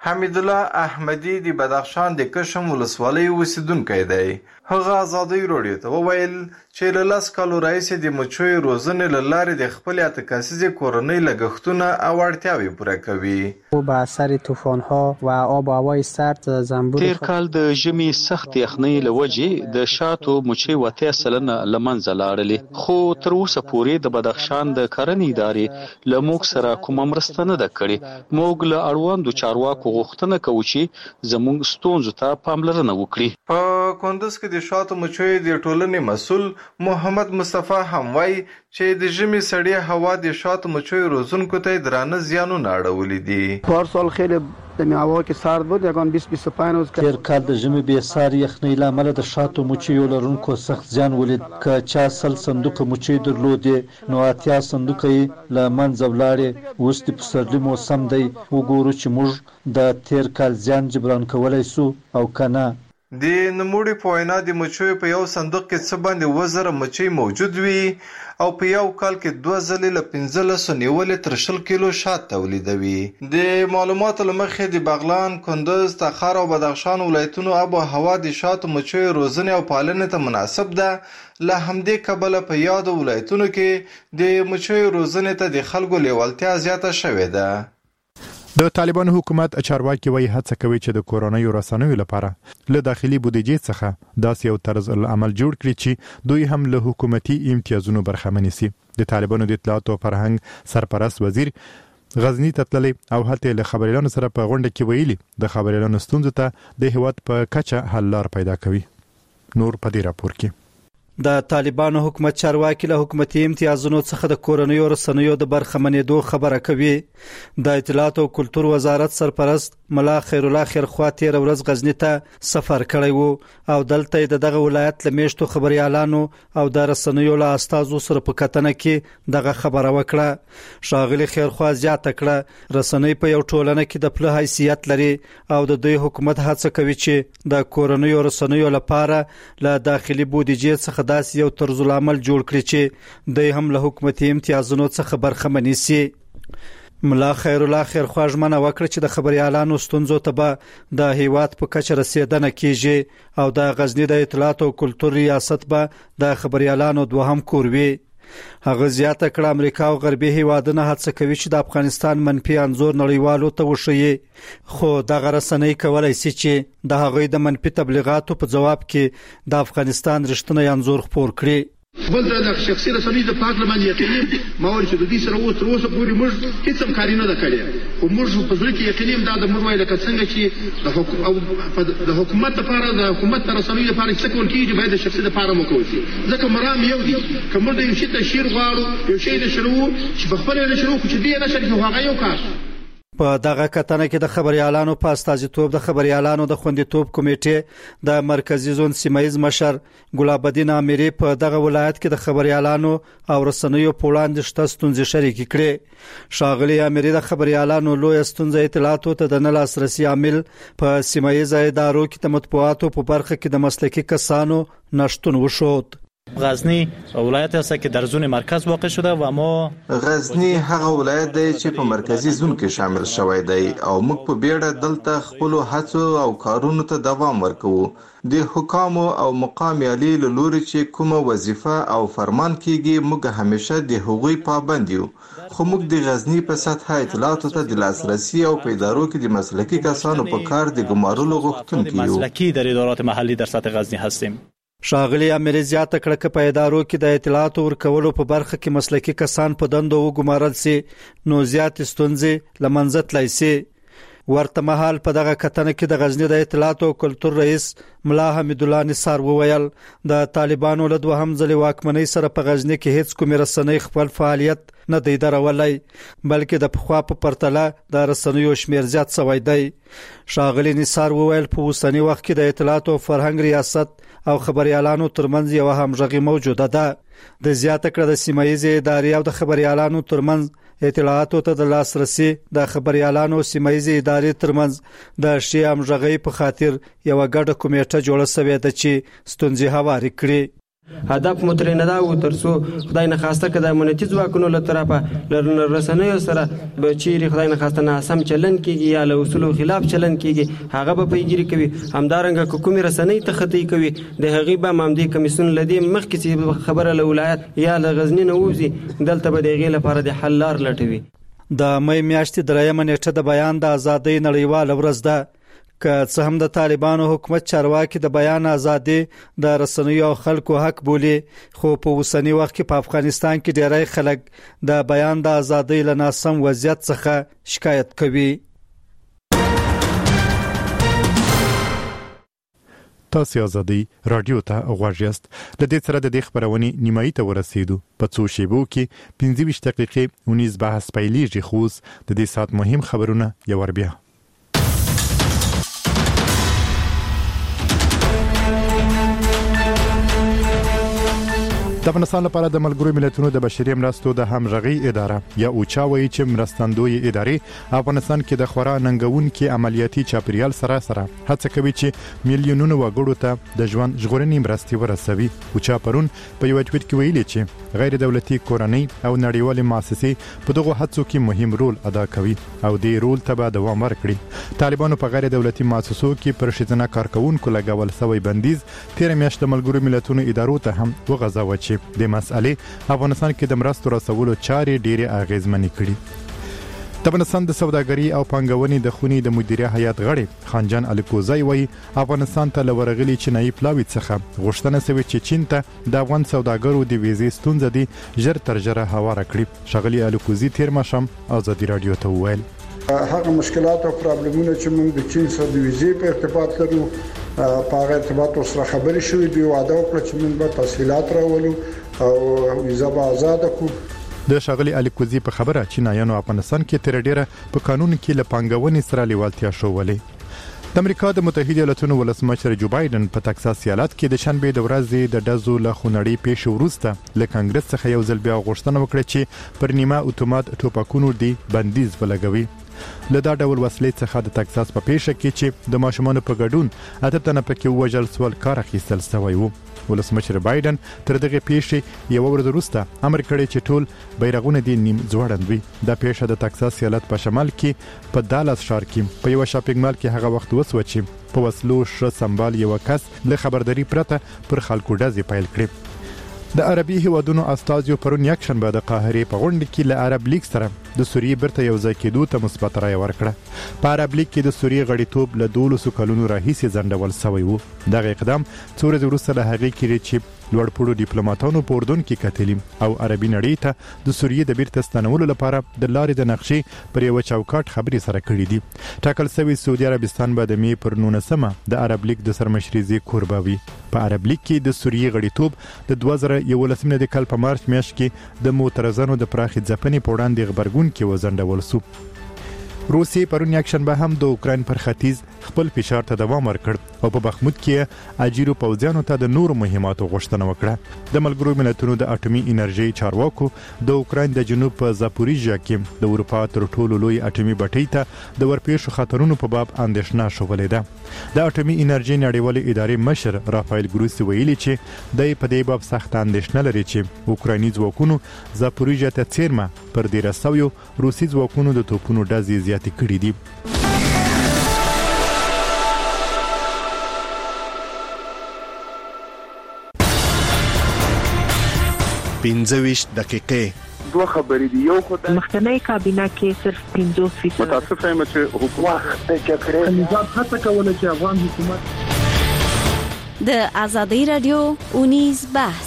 حمید الله احمدی د بدخشان د کشم ولسوالۍ اوسیدونکی دی. هغه ازادۍ راډیو ته وویل چې له 10 کالو راهیسې د مچیو روزنې له لارې د خپلې 8 کسیزې کورنۍ لګښتونه او اړتیاوې پوره کوي. با اثر طوفان‌ها و آب و هوای سرد زنبور تیر کال د ژمي سخت یخنۍ له وجې د شاتو مچۍ 80% له منځه لاړلې، خو تر اوسه پورې د بدخشان د کرنې ادارې له موږ سره کومه مرسته نه ده کړې. موږ له اړوندو چارواکو غوښتنه کوو چې زموږ ستونزو ته پاملرنه وکړي. په کندز کې د شاتو مچیو د ټولنې مسؤل محمد مصطفی هم وایي چې د ژمي سړې هوا د شاتو مچیو روزونکو ته درانه زیانونه اړولي دي. پارسال خیلی دمی هوا که سرد بود، یکان 20-25 روز تیر کال د ژمي بې ساري یخنۍ له امله د شاتو مچیو لرونکو سخت زیان ولید. که چا 100 صندوقه مچۍ درلودې نو 80 صندوقه یې له منځه ولاړې. اوس د پسرلي موسم دی، وګورو چې موږ د تیر کال زیان جبران کولی سو او که نه. د نوموړي په وینا د مچیو په یو صندوق کې څه باندې 1000 مچۍ موجود وي او په یو کال کې 2 ځلې له 15 نیولې تر 20 کیلو شات تولیدوي. د معلوماتو له مخې د بغلان، کندز، تخار او بدخشان ولایتونو آب و هوا د شاتو مچیو روزنې او پالنې ته مناسب ده. له همدې کبله په یادو ولایتونو کې د مچیو روزنې ته د خلکو لیوالتیا زیاته شوې ده. د طالبانو حکومت چارواکي وایي هڅه کوي چې د کورونیو رسنیو لپاره له داخلي بودیجې څخه داسې یو طرز العمل جوړ کړي چې دوی هم له حکومتي امتیازونو برخمن شي. د طالبانو د اطلاعات او فرهنګ سرپرست وزیر غزنی ته تللی او هلته له خبريالانو سره په غونډه کې ویلي د خبريالانو ستونزو ته د هیواد په کچه حل لار پیدا کوي. نور په دې راپور کې د طالبانو حکومت چارواکي له حکومتي امتیازونو څخه د کورنیو رسنیو د برخمنېدو خبره کوي. د اطلاعات او کلتور وزارت سرپرست ملا خیر الله خیرخوا تیر ورځ غزنی ته سفر کړی وو او دلته د دغه ولایت له میشتو خبريالانو او د رسنیو له استادو سره په کتنه کې دغه خبره وکړه. شاغلی خیرخوا زیاته کړه رسنۍ په یو ټولنه کې د پله حیثیت لري او د دوی حکومت هڅه کوي چې د کورنیو رسنیو لپاره له داخلي بودیجې څخه داسې یو طرز العمل جوړ کړي چې دوی هم له حکومتي امتیازونو څخه برخمن شي. ملا خیر الله خیرخوا ژمنه وکړه چې د خبريالانو ستونزو ته به د هیواد په کچه رسیدنه کیږي او د غزنی د اطلاعات او کلتور ریاست به د خبريالانو دوهم کور وي. هغه زیاته کړه امریکا او غربي هیوادونه هڅه کوي چې د افغانستان منفي انځور نړیوالو ته وښيي، خو دغه رسنۍ کولای شي چې د هغوی د منفي تبلیغاتو په جواب کې د افغانستان رښتینی انځور خپور کړي. بل د شخصي رسنۍ د پارلمان یقیني ماول چې د دې سره تر اوسه پورې موږ هیڅ هم کاری نه ده کړې او موږ په ځل کې یقیني دا د موږ وایي لکه څنګه چې د حکومت لپاره د حکومت رسنۍ لپاره څه کول کیږي باید د شخصي لپاره مو کوي ځکه مرام یو دي کوم د یو شي تشهیر غواړو یو شي د شروع چې په خپل نشرو چې دې نشر کې هغه یو کار. په دغه کتنه کې د خبريالانو په استازیتوب د خبريالانو د خوندیتوب کمیټې د مرکزی زون سیمایز مشر ګلاب الدین اميري په دغه ولایت کې د خبريالانو او رسنیو په وړاندې شته ستونزې شریک کړي. شاغلي اميري د خبريالانو لوی ستونزې اطلاعاتو ته د نه لاسرسي عامل په سیمایز ادارو کې د مطبوعاتو په برخه کې د مسلکي کسانو نشټون وشود. غزنی ولایت است که در زون مرکز واقع شده و ما غزنی هغه ولایت دی چې په مرکزی زون کې شامل شوی دی او موږ په بیړه دلته خپل هڅو او کارونو ته دوام ورکوو. د حکامو او مقام عالی له لوري چې کومه وظیفه او فرمان کیږي موږ همیشه د هغوی پابند یو، خو موږ د غزنی په سطح اطلاعاتو ته د لاسرسي او په ادارو کې د مسلکي کسانو په کار د ګمارلو غوښتونکي یو. مسلکي در ادارات محلی در سطح غزنی هستیم. شاغلی امیر زیاته کړه چې په ادارو کې د اطلاعات ورکولو په برخه کې مسلکي کسان په دندو وګمارل سي نو زیات ستونزې لمنځه تلای سي. ورته مهال په دغه کتنه کې د غزنی د اطلاعات او کلتور رئیس ملا حمید الله نثار وویل د طالبانو له دوهم ځل واکمنۍ سره په غزنی کې هیڅ کوم رسنۍ خپل فعالیت نه دی درولای بلکې د پخوا په پرتله د رسنیو شمیر زیات شوی دی. شاغلی نثار وویل په اوسنی وخت کې د اطلاعات او فرهنګ ریاست او خبريالانو ترمنځ یو همغږي موجوده ده. د زیاته کړه د سیمایي ادارې او د خبريالانو ترمنځ اطلاعاتو ته د لاسرسي د خبريالانو سیمایي ادارې ترمنځ د شی همغږي په خاطر یو ګډه کمیټه جوړه شوې ده چې ستونزې هواري کړي. هدف مو ترې نه دا و ترڅو خدای نه خواسته که د امنیتي ځواکونو له طرفه له رسنیو سره به چیرې خدای نه خواسته ناسم چلند کېږي یا له اصولو خلاف چلند کېږي هغه به پیګیري کوي. همدارنګه که کومې رسنۍ تخطی کوي د هغې به همدې کمیسیون له دې مخکې چې خبره له ولایت یا له غزني نه ووځي دلته به د هغې لپاره د حل لار لټوي. د مې میاشتې 3 نیټه د بیان د ازادۍ نړیواله ورځ ده. که څه هم د طالبانو حکومت چارواکي د بیان ازادي د رسنیو او خلکو حق بولي، خو په اوسنی وخت کې په افغانستان کې ډېری خلک د بیان د ازادۍ له ناسم وضعیت څخه شکایت کوي. تاسو ازادي رادیو ته غواړئ یاست. د دې سره د خبرونې نیمایي ته ورسېدو. په څو شیبو کې 25 دقیقې ونیز بحث پیلېږي، خو د دې سات مهم خبرونه یو ور بیا. د افغانستان لپاره د ملګرو ملتونو د بشري مرستو د همغږي اداره یا اوچا وایي چې مرستندوی ادارې افغانستان کې د خورا ننګونکو عملیاتي چاپیریال سره هڅه کوي چې میلیونونو وګړو ته د ژوند ژغورنې مرستې ورسوي. اوچا پرون په یو ټویټ کې ویلي چې غیر دولتي کورنۍ او نړیوالې مؤسسې په دغه هڅو کې مهم رول ادا کوي او دې رول ته به دوام ورکړي. طالبانو په غیر دولتي مؤسسو کې پر شتنه کارکونکو لګول شوی بندیز 13 میاشتې د ملګرو ملتونو ادارو ته هم وغځاوه چې د مسألې افغانستان کې د مرستو رسولو چارې ډېرې اغیزمنې کړي. د افغانستان د سوداګرۍ او پانګونې د خونې د مدیریت هیئت غړي خانجان الکوزی وایي افغانستان ته لورغلي چینایي پلاوی څخه غوښتنه شوې چې چین ته د افغان سوداګرو د ویزې ستونزې دي ژر تر ژره هواره کړي. شغلی الکوزی تیر ماشام آزادي رادیو ته وویل هغه مشکلات او پرابلمونه چې موږ د چین سره د ویزې په ارتباط لرو په هغه ارتباط سره خبرې شوې دي. وعده وکړه چې موږ به تفصيلات راولو او ویزه به آزاد کړو. د شغلی الکوزی په خبره چینایانو افغانستان کې تر ډیره په قانون کې له پانګونې سره لیوالتیا شوولې. د امریکا د متحده ایالاتونو ولسمشر جو بایدن په تکساس ایالت کې د شنبه د ورځې د دزو له خونړی پیښ وروسته له کانګرس څخه یو ځل بیا غوښتنه وکړه چې پر نیمه اتومات ټوپکونو دی بندیز ولګوي. له دا ډول وسلې څخه د تکساس په پیښه کې چې د ماشومانو په ګډون اته تنه پکې وژل سول کار اخیستل شوی وو. ولسمشر بایدن تر دغه پیښې یو ورځ وروسته امر کړی چې ټول بیرغونه دي نیم ځوړند وي. دا پیښه د تکساس ایالت په شمال کې په دالاس ښار کې په یو شاپینګ مال کې هغه وخت وسو چې په وسلو ش سمبال یو کس له خبرداري پرته پر خلکو ډزې پیل کړې. د عربي هیوادونو استازیو پرون یک شنبه د قاهره په غونډه کې له عرب لیگ سره د سوریې برته یو ځای کېدو ته مثبت رائے ورکړه. په عرب لیگ کې د سوریې غړیتوب له 12 کلونو راهیسې ځنډول شوی وو. دغه اقدام څو ورځې وروسته له هغې کې چې لوړپوړو ډیپلوماټانو په اردن کې کتلی او عربي نړۍ ته د سوریې د بیرته ستنولو لپاره د لارې د نقشې پر یو چوکاټ خبرې سره کړې دي. ټاکل شوی سعودي عربستان به د می پر 19 د عرب لیگ د سرمشري زی کوربوي. په عرب لیگ کې د سوریې غړیتوب د 2011 د کال په مارچ میاشت کې د معترضانو د پراخې ځپنې په وړاندې خبرګون کې وزندول شو. روسي پرون یک شنبه هم د اوکراین پر ختیځ خپل فشار ته دوام ورکړ او په بخمود کې اجیرو پوځیانو ته د نور مهماتو غوښتنه وکړه. د ملګرو ملتونو د اټومي انرژي چارواکو د اوکراین د جنوب په زاپوریژیا کې د اروپا تر ټولو لوی اټومي بټۍ ته د ورپېښو خطرونو په باب اندېښنه شولې ده. د اټومي انرژي نړیوالې ادارې مشر رافایل ګروسی ویلي چې د په دې باب سخت اندېښنه لري چې اوکرایني ځواکونو زاپوریژیا ته څیرمه پر دې رسوي روسي ځواکونو د توپونو ډزې زیاتې کړې دي. پنځه دقیقې دوه خبرې دي. یو خو د مخکنی کابینه کې صرف 50% متاسفه یم چې حکومت د جګړې نظام هڅه کوله چې افغان حکومت د آزادۍ رادیو اونیز بحث.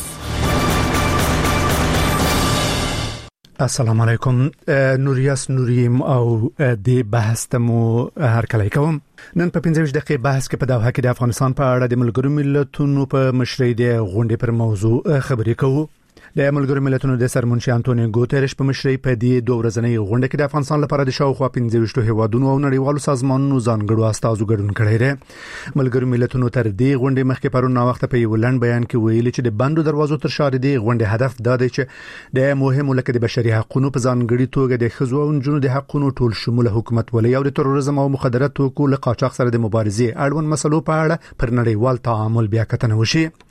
السلام علیکم. نوریاس نوریم او د بحث تمو هر کله کوم. نن په 15 دقیقې بحث کې په دوحه کې د افغانستان په اړه د ملګرو ملتونو په مشرۍ د غونډې پر موضوع خبرې کوو. د ملګرو ملتونو د سرمنشي انټونیو ګوتریش په مشرۍ په دې دوه ورځنۍ غونډه کې د افغانستان لپاره د شاوخوا 15 هیوادونو او نړیوالو سازمانونو ځانګړو استازو ګډون کړی دی. ملګرو ملتونو تر دې غونډې مخکې پرون وخت په یو لنډ بیان کې ویلي چې د بندو دروازو تر شا د غونډې هدف دا دی چې د مهمو لکه د بشري حقوقو په ځانګړي توګه د ښځو او نجونو د حقوقو ټول شموله حکومت ولې او د تروریزم او مخدراتو له قاچاق سره د مبارزې اړوند مسلو په اړه پر نړیوال تعامل بیا کتنه وشي.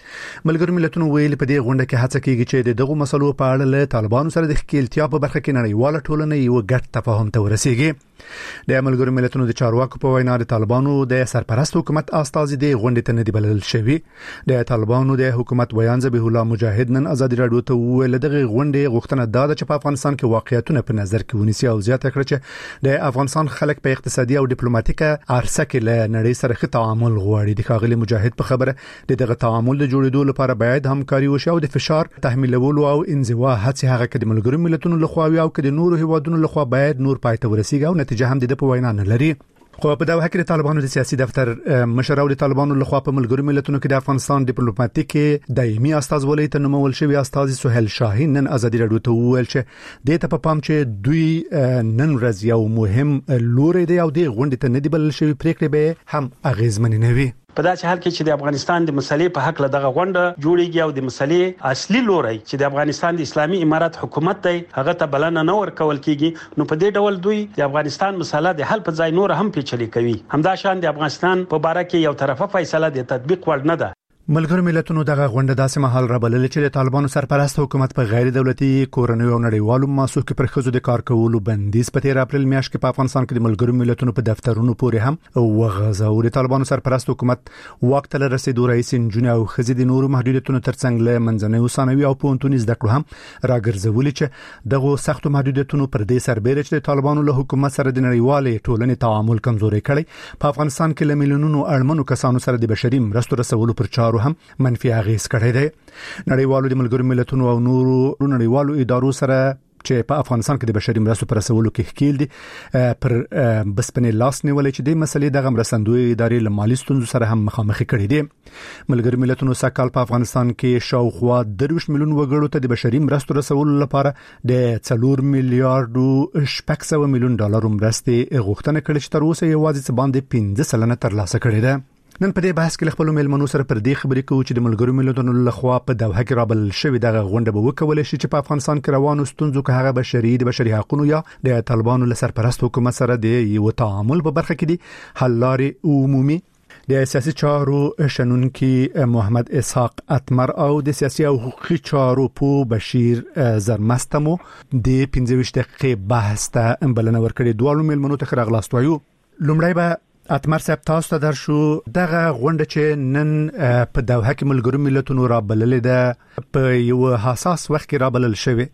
ملګرو ملتونو ویلي په دې غونډه کې هڅه کیږي چې دغه مسلو په اړه له طالبانو سره د ښکیلتیا په برخه کې نړیواله ټولنه یو ګډ تفاهم ته ورسیږي. د ملګرو ملتونو د چارواکو په وینا د طالبانو د سرپرست حکومت استازي د غونډې ته نه دی بلل شوی. د طالبانو د حکومت ویان ذبیح الله مجاهد نن ازادي رادیو ته ویل دغه غونډې غوښتنه دا ده چې په افغانستان کې واقعیتونه په نظر کې ونیسي او زیاته کړي چې د افغانستان خلک په اقتصادي او ډیپلوماټیکه عرصه کې له نړۍ سره ښه تعامل غواړي. د ښاغلي مجاهد په خبره دغه تعامل د جوړېدو لپاره باید همکاري وشي او د فشار تحمیلولو او انزوا هڅې هغه کې د ملګرو ملتونو لخوا او کې د نورو هیوادونو لخوا باید نور پای ته ورسیږي او نتیجه هم د په وینا نه لري. خو په دغه کې د طالبانو د سیاسي دفتر مشر او د طالبانو لخوا په ملګرو ملتونو کې د افغانستان ډیپلوماټیک دایمي استازولۍ ته نومول شوی استاذ سهیل شاهین نن ازادي رادیو ته وویل چې د ته په پام چې دوی نن ورځ یو مهم لوري دی او د غونډې ته نه دی بلل شوی پریکړې به هم اغیزمن نه وي. په داسې حال کې چې د افغانستان د مسلې په حق له دغه غونډه جوړیږي او د مسلې اصلي لوري چې د افغانستان د اسلامي امارات حکومت دی هغه ته بلنه نه ورکول کیږي نو په دې ډول دوی د افغانستان مسله د حل په ځای نور هم پیچلي کوي. همدا شان د افغانستان په باره کې یو طرفه فیصله د تطبیق وړ نه ده. ملګرو ملتونو دغه غونډه داسې مهال را بللې چې د طالبانو سرپرست حکومت په غیر دولتي کورنیو او نړیوالو مؤسسو کې پر ښځو د کار کولو بندیز په 13 اپریل میاشت کې په افغانستان کې د ملګرو ملتونو په دفترونو پورې هم وغځاو. د طالبانو سرپرست حکومت واک ته رسیدو رئیس انجونې او ښځې د نورو محدودیتونو ترڅنګ له منځنۍ ثانوي او پوهنتوني زده کړو هم راګرځولي چې دغه سختو محدودیتونو پر دې سربېره چې د طالبانو له حکومت سره د نړیوالې ټولنې تعامل کمزوري کړي په افغانستان کې له میلیونونو اړمنو کسانو سره د بشري مرستو رسولو پر چارو هم منفي اغیز کړی دی. نړیوالو د ملګرو ملتونو او نورو نړیوالو ادارو سره چې په افغانستان کې د بشري مرستو پر رسولو کې ښکیل دي پر بسپنې لاس نیولې چې د مسلې دغه مرستندوی ادارې له مالي ستونزو سره هم مخامخ کړي دي. ملګرو ملتونو سکهال په افغانستان کې شاوخوا 30 میلیون وګړو ته د بشري مرستو رسولو لپاره د 4 میلیارډ 600 میلیون ډالر مرستې غوښتنه کړې چې تر اوسه یوازې باندې 15% ترلاسه کړې ده. نن په دې بحث کې خپل ملمنو سره پر دې خبرې کوو چې د ملګرو ملتونو لخوا په دوحه کې رابل شوی دغه غونډه به وکول شي چې په افغانستان کې روانو ستونزو که هغه د بشري حقوقو یا د طالبانو له سرپرست حکومت سره د یو تعامل په برخه کې دي حل لارې عمومي. د سیاسي چارو شنونکي محمد اسحاق اتمر او د سیاسي او حقوقي چارو په بشیر زرمستمو د 15 دقیقې بحث ته بلنه ورکړې. دوه ملمنو ته خراغلاست وایو. لومړی به اتمر صاحب تاسو ته درشو دغه غونډه چې نن په دوحه کې ملګرو ملتونو را بللې ده په یو حساس وخت کې را بلل شوی.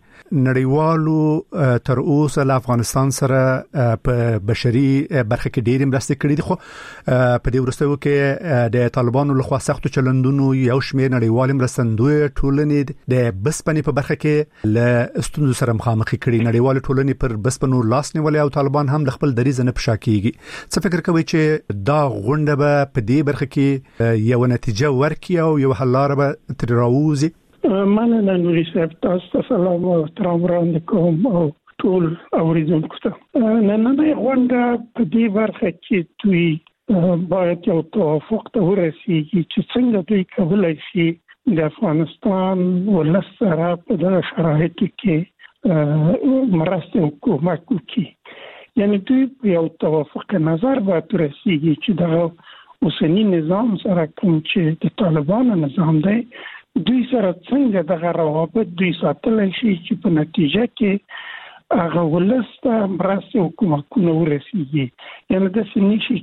نړیوالو تر اوسه له افغانستان سره په بشري برخه کې ډېر مرستې کړې دي خو په دې وروستیو کې د طالبانو لخوا سختو چلندونو یو شمېر نړیوال مرستندوی ټولنې د بسپنې په برخه کې له ستونزو سره مخامخ کړي. نړیوال ټولنې پر بسپنو لاس نیولې او طالبان هم د خپل دریځ نه پشا کیږي. څه فکر کوي چې دا غونډه به په دې برخه کې یو نتیجه ورکړي او یو حل لاره به تر راوځي؟ مننه نوري صاحب، تاسو ته سلام او احترام وړاندې کوم او ټول اوریدونکو ته. نننۍ غونډه په دې برخه کې دوی باید یو توافق ته ورسیږي چې څنګه دوی کولای شي د افغانستان ولس سره په دغه شرایطو کې مرسته حکومت وکړي. یعنی دوی یو توافق نظر باید ورسیږي چې دغه اوسنی نظام سره کوم چې د طالبانو نظام دی دوی سره څنګه دغه روابط دوی ساتلی شي چې په نتیجه کې هغه ولس ته مرستې حکومتونه ورسیږي. یعنی داسې نشي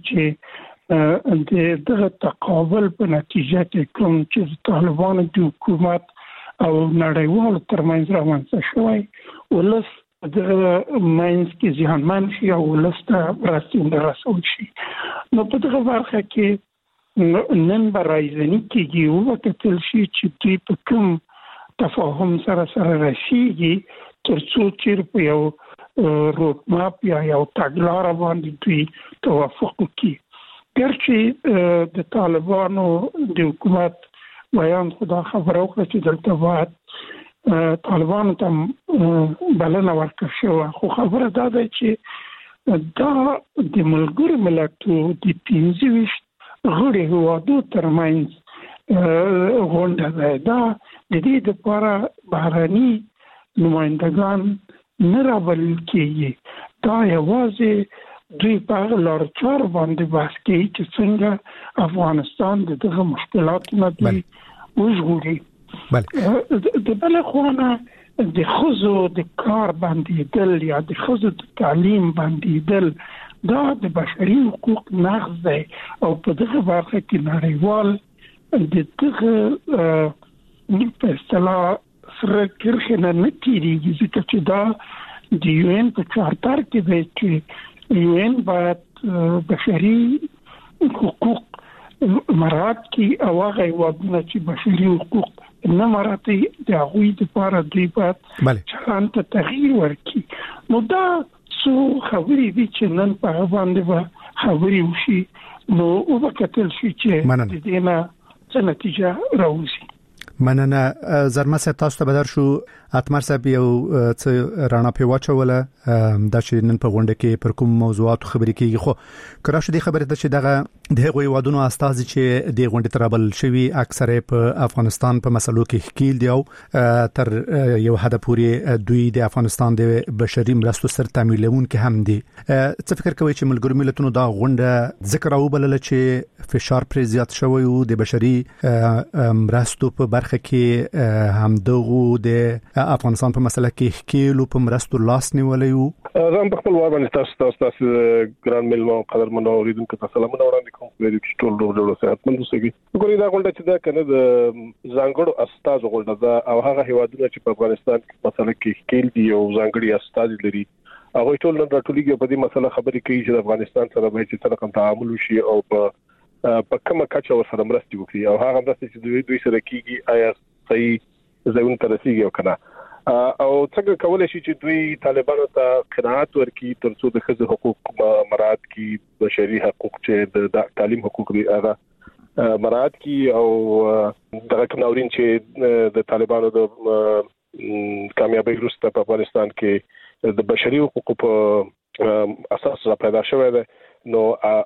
چې د دغه تقابل په نتیجه کې کوم چې د طالبانو د حکومت او نړیوالو ترمنځ رامنځته شوی ولس دغه مینس کې زیانمن شي او ولس ته مرستې رسول شي. نو په دغه برخه کې نن برایزنی کېږي او وکتل شي چې دوی په کوم تفاهم سره رسیږي تر څو چې په یو روډ ماپ یا یو تګلاره باندې دوی توافق وکړي. ګرچې د طالبانو د حکومت بیان خدا خبره وکړه چې دلته باید طالبانو ته بلنه ورکړل شوه، خو خبره دا ده چې دا د ملګرو ملتونو د 15 غړي هیوادو ترمنځ غونډه ده. دا د دې لپاره بهرني نمایندګان نه رابلل کېږي. دا یوازې دوی په هغه لارو چارو باندې بحث کوي چې څنګه افغانستان د دغه مشکلاتو نه دوی وژغوري. د بل خوانه د خزو د کار باندې دل یا د خزو د تعلیم باندې دل دا د بشري حقوق نقض دی او په دغه برخه کې نړیوال د دغه په اصطلاح سره کرخنه نه تیریږي ځکه چې دا د یو ان په چارتر کې دی چې یو ان باید بشري حقوق مراعات کی او هغه وګړي چې بشري حقوق نه مراعاتي د هغوی لپاره دوی باید چلان ته تغییر ورکړي. نو دا څو خبرې دي چې نن په باندې به خبرې وشي نو وبکتل شي چې د دې نه څه نتیجه راوځي. مننه زرمه صاحب، تاسو ته بدر شو اتمر صاحب یو څه رانا په واچوله دا چې نن په غونډه کې پر کوم موضوعات خبرې کیږي، خو کړه شو دې خبره ده چې دغه د هغوی وادونو استاد چې د غونډې ترابل شوی اکثره په افغانستان په مسلو کې حکیل دی او تر یو حد پورې دوی د افغانستان د بشري مرستو سر تامینون کې هم دي. څه فکر کوي چې ملګرو ملتونو دا غونډه ذکر او بلل چې فشار پر زیات شوی او د بشري مرستو په برخه کې هم دغه د افغانستان په مسله کې حکیل او په مرستو لاس نیولې وو؟ زم په خپل وار باندې تاسو ګران ملمو قدرمنو اوریدونکو ته سلامونه وړاندې کوم. د ټول ډول صحتمند اوسئ. وګورئ دا غونډه چې دا کنه د ځانګړو استاد غونډه ده او هغه هیوادونه چې په افغانستان کې مسله کې حکیل دي او ځانګړي استاد لري هغه ټول نن راټولېږي په دې مسله خبرې کوي چې د افغانستان سره به چې څنګه تعامل وشي او په کومه کچه ورسره مرسته وکړي او هغه مرسته چې دوی سره کیږي آیا صحیح ځایونه ته رسیږي او کنه او څنګه کولای شي چې دوی طالبانو ته قناعت ورکړي ترڅو د ښځو حقوق مراعات کړي، بشري حقوق چې د تعلیم حقوق دي هغه مراعات کړي او دغه ناورین چې د طالبانو د کامیابی وروسته په افغانستان کې د بشري حقوقو په اساس را پیدا شوی دی نو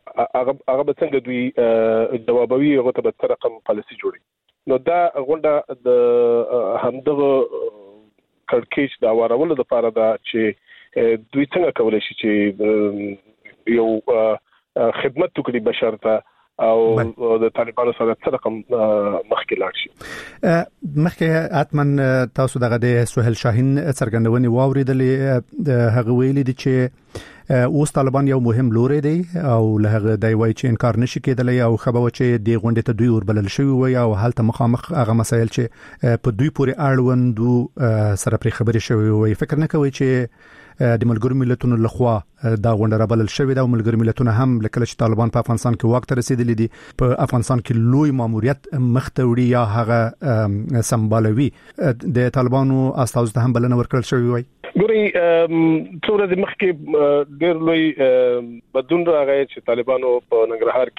هغه به څنګه دوی جوابوي هغه ته به رقم پالیسي جوړي. نو دا غونډه د همدغه کړکېچ د اورولو لپاره دا چې دوی څنګه کولای شي چې یو خدمت وکړي بشر ته او د طالبانو سره څه رقم مخکې لاړ شي. مخکې اتمن تاسو دغه د سهیل شاهین څرګندونې واوریدلې هغه ویلي دي چې اوس طالبان یو مهم لوري دی او له هغه دی وایي چې انکار نشي کېدلی او خبره چې د غونډې ته دوی وربلل شوی وي او حالت مخامخ هغه مسایل چې په دوی پورې اړوند سره پر خبرې شوی وي. فکر نه کوي چې د ملګرو ملتونو لخوا دا غونډه رابلل شوې ده او ملګرو ملتونو هم لکه چې طالبان په افغانستان کې واک ته رسیدلي دي په افغانستان کې لوی ماموریت مختوړي یا هغه سمبالوي د طالبانو استازو ته هم بلنه ورکړل شوې وي؟ ګوري څو ورځې مخکې ډېر لوی بدلون راغی چې طالبانو په ننګرهار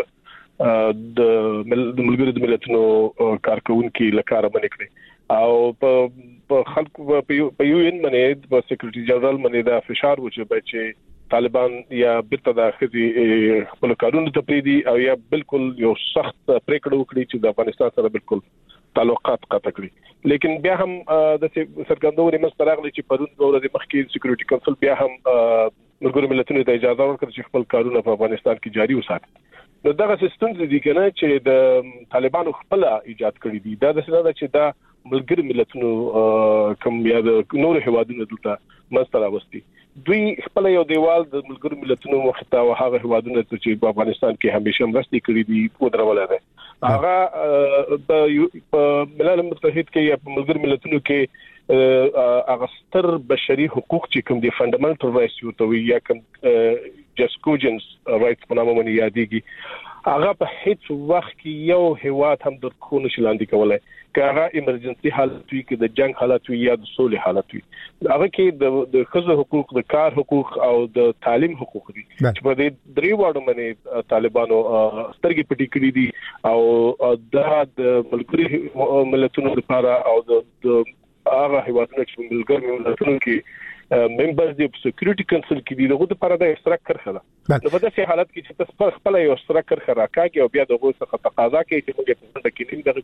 کې د ملګرو ملتونو کارکونکو لکاره باندې کړی او په خلکو په یو ان باندې په سیکریټری جنرال باندې دا فشار و چې طالبان یا بیرته د خزي خپل کارونو ته پریدي او یا بالکل یو سخت پریکړه وکړي چې د افغانستان سره بالکل تعلقات قطع کړي. لیکن بیا هم د سرګندوري مستراغلي چې پرون ورځ مخکې سکیورټي کونسل بیا هم ملګرو ملتونو ته اجازه ورکړه چې خپل کارونه په افغانستان کې جاري وساتي. نو دغه سیستم دي کنه چې د طالبانو خپل ایجاد کړی دي. دا د څه ده چې دا ملګرو ملتونو کوم یا د نور هوادونو دلته مستر اوستي دوی خپل یو دیوال د ملګرو ملتونو مخته او هغه هوادونو چې په افغانستان کې همیشه مرستې کړې دي ودرولای دي. هغه په ملل متحد کې یا په ملګرو ملتونو کې هغه ستر بشري حقوق چې کوم دي فندامنټل رائټس یو ته یا کوم جسکوجنز رائټس په نامه باندې یادېږي هغه په هیڅ وخت کې یو هواد هم د خونو شلاندې کولای که هغه ایمرجنسي حالت وي که د جنگ حالت وي یا د سولې حالت وي هغه کې د ښځو حقوق د کار حقوق او د تعلیم حقوق دي چې په دې درې واړو باندې طالبانو سترګې پټې کړې دي او دا د ملګرو ملتونو لپاره او د هغه هیوادونو چې ملګرو ملتونو کې ممبرز دی په سکیورټي کونسل کې دي دغه لپاره د اشتراک کرخه ده. نو په داسې حالت کې چې تاسو خپل یو اشتراک کرخه راکاږي او بیا دغه څخه تقاضا کوي چې موږ په څنډه کې نه دغه کړی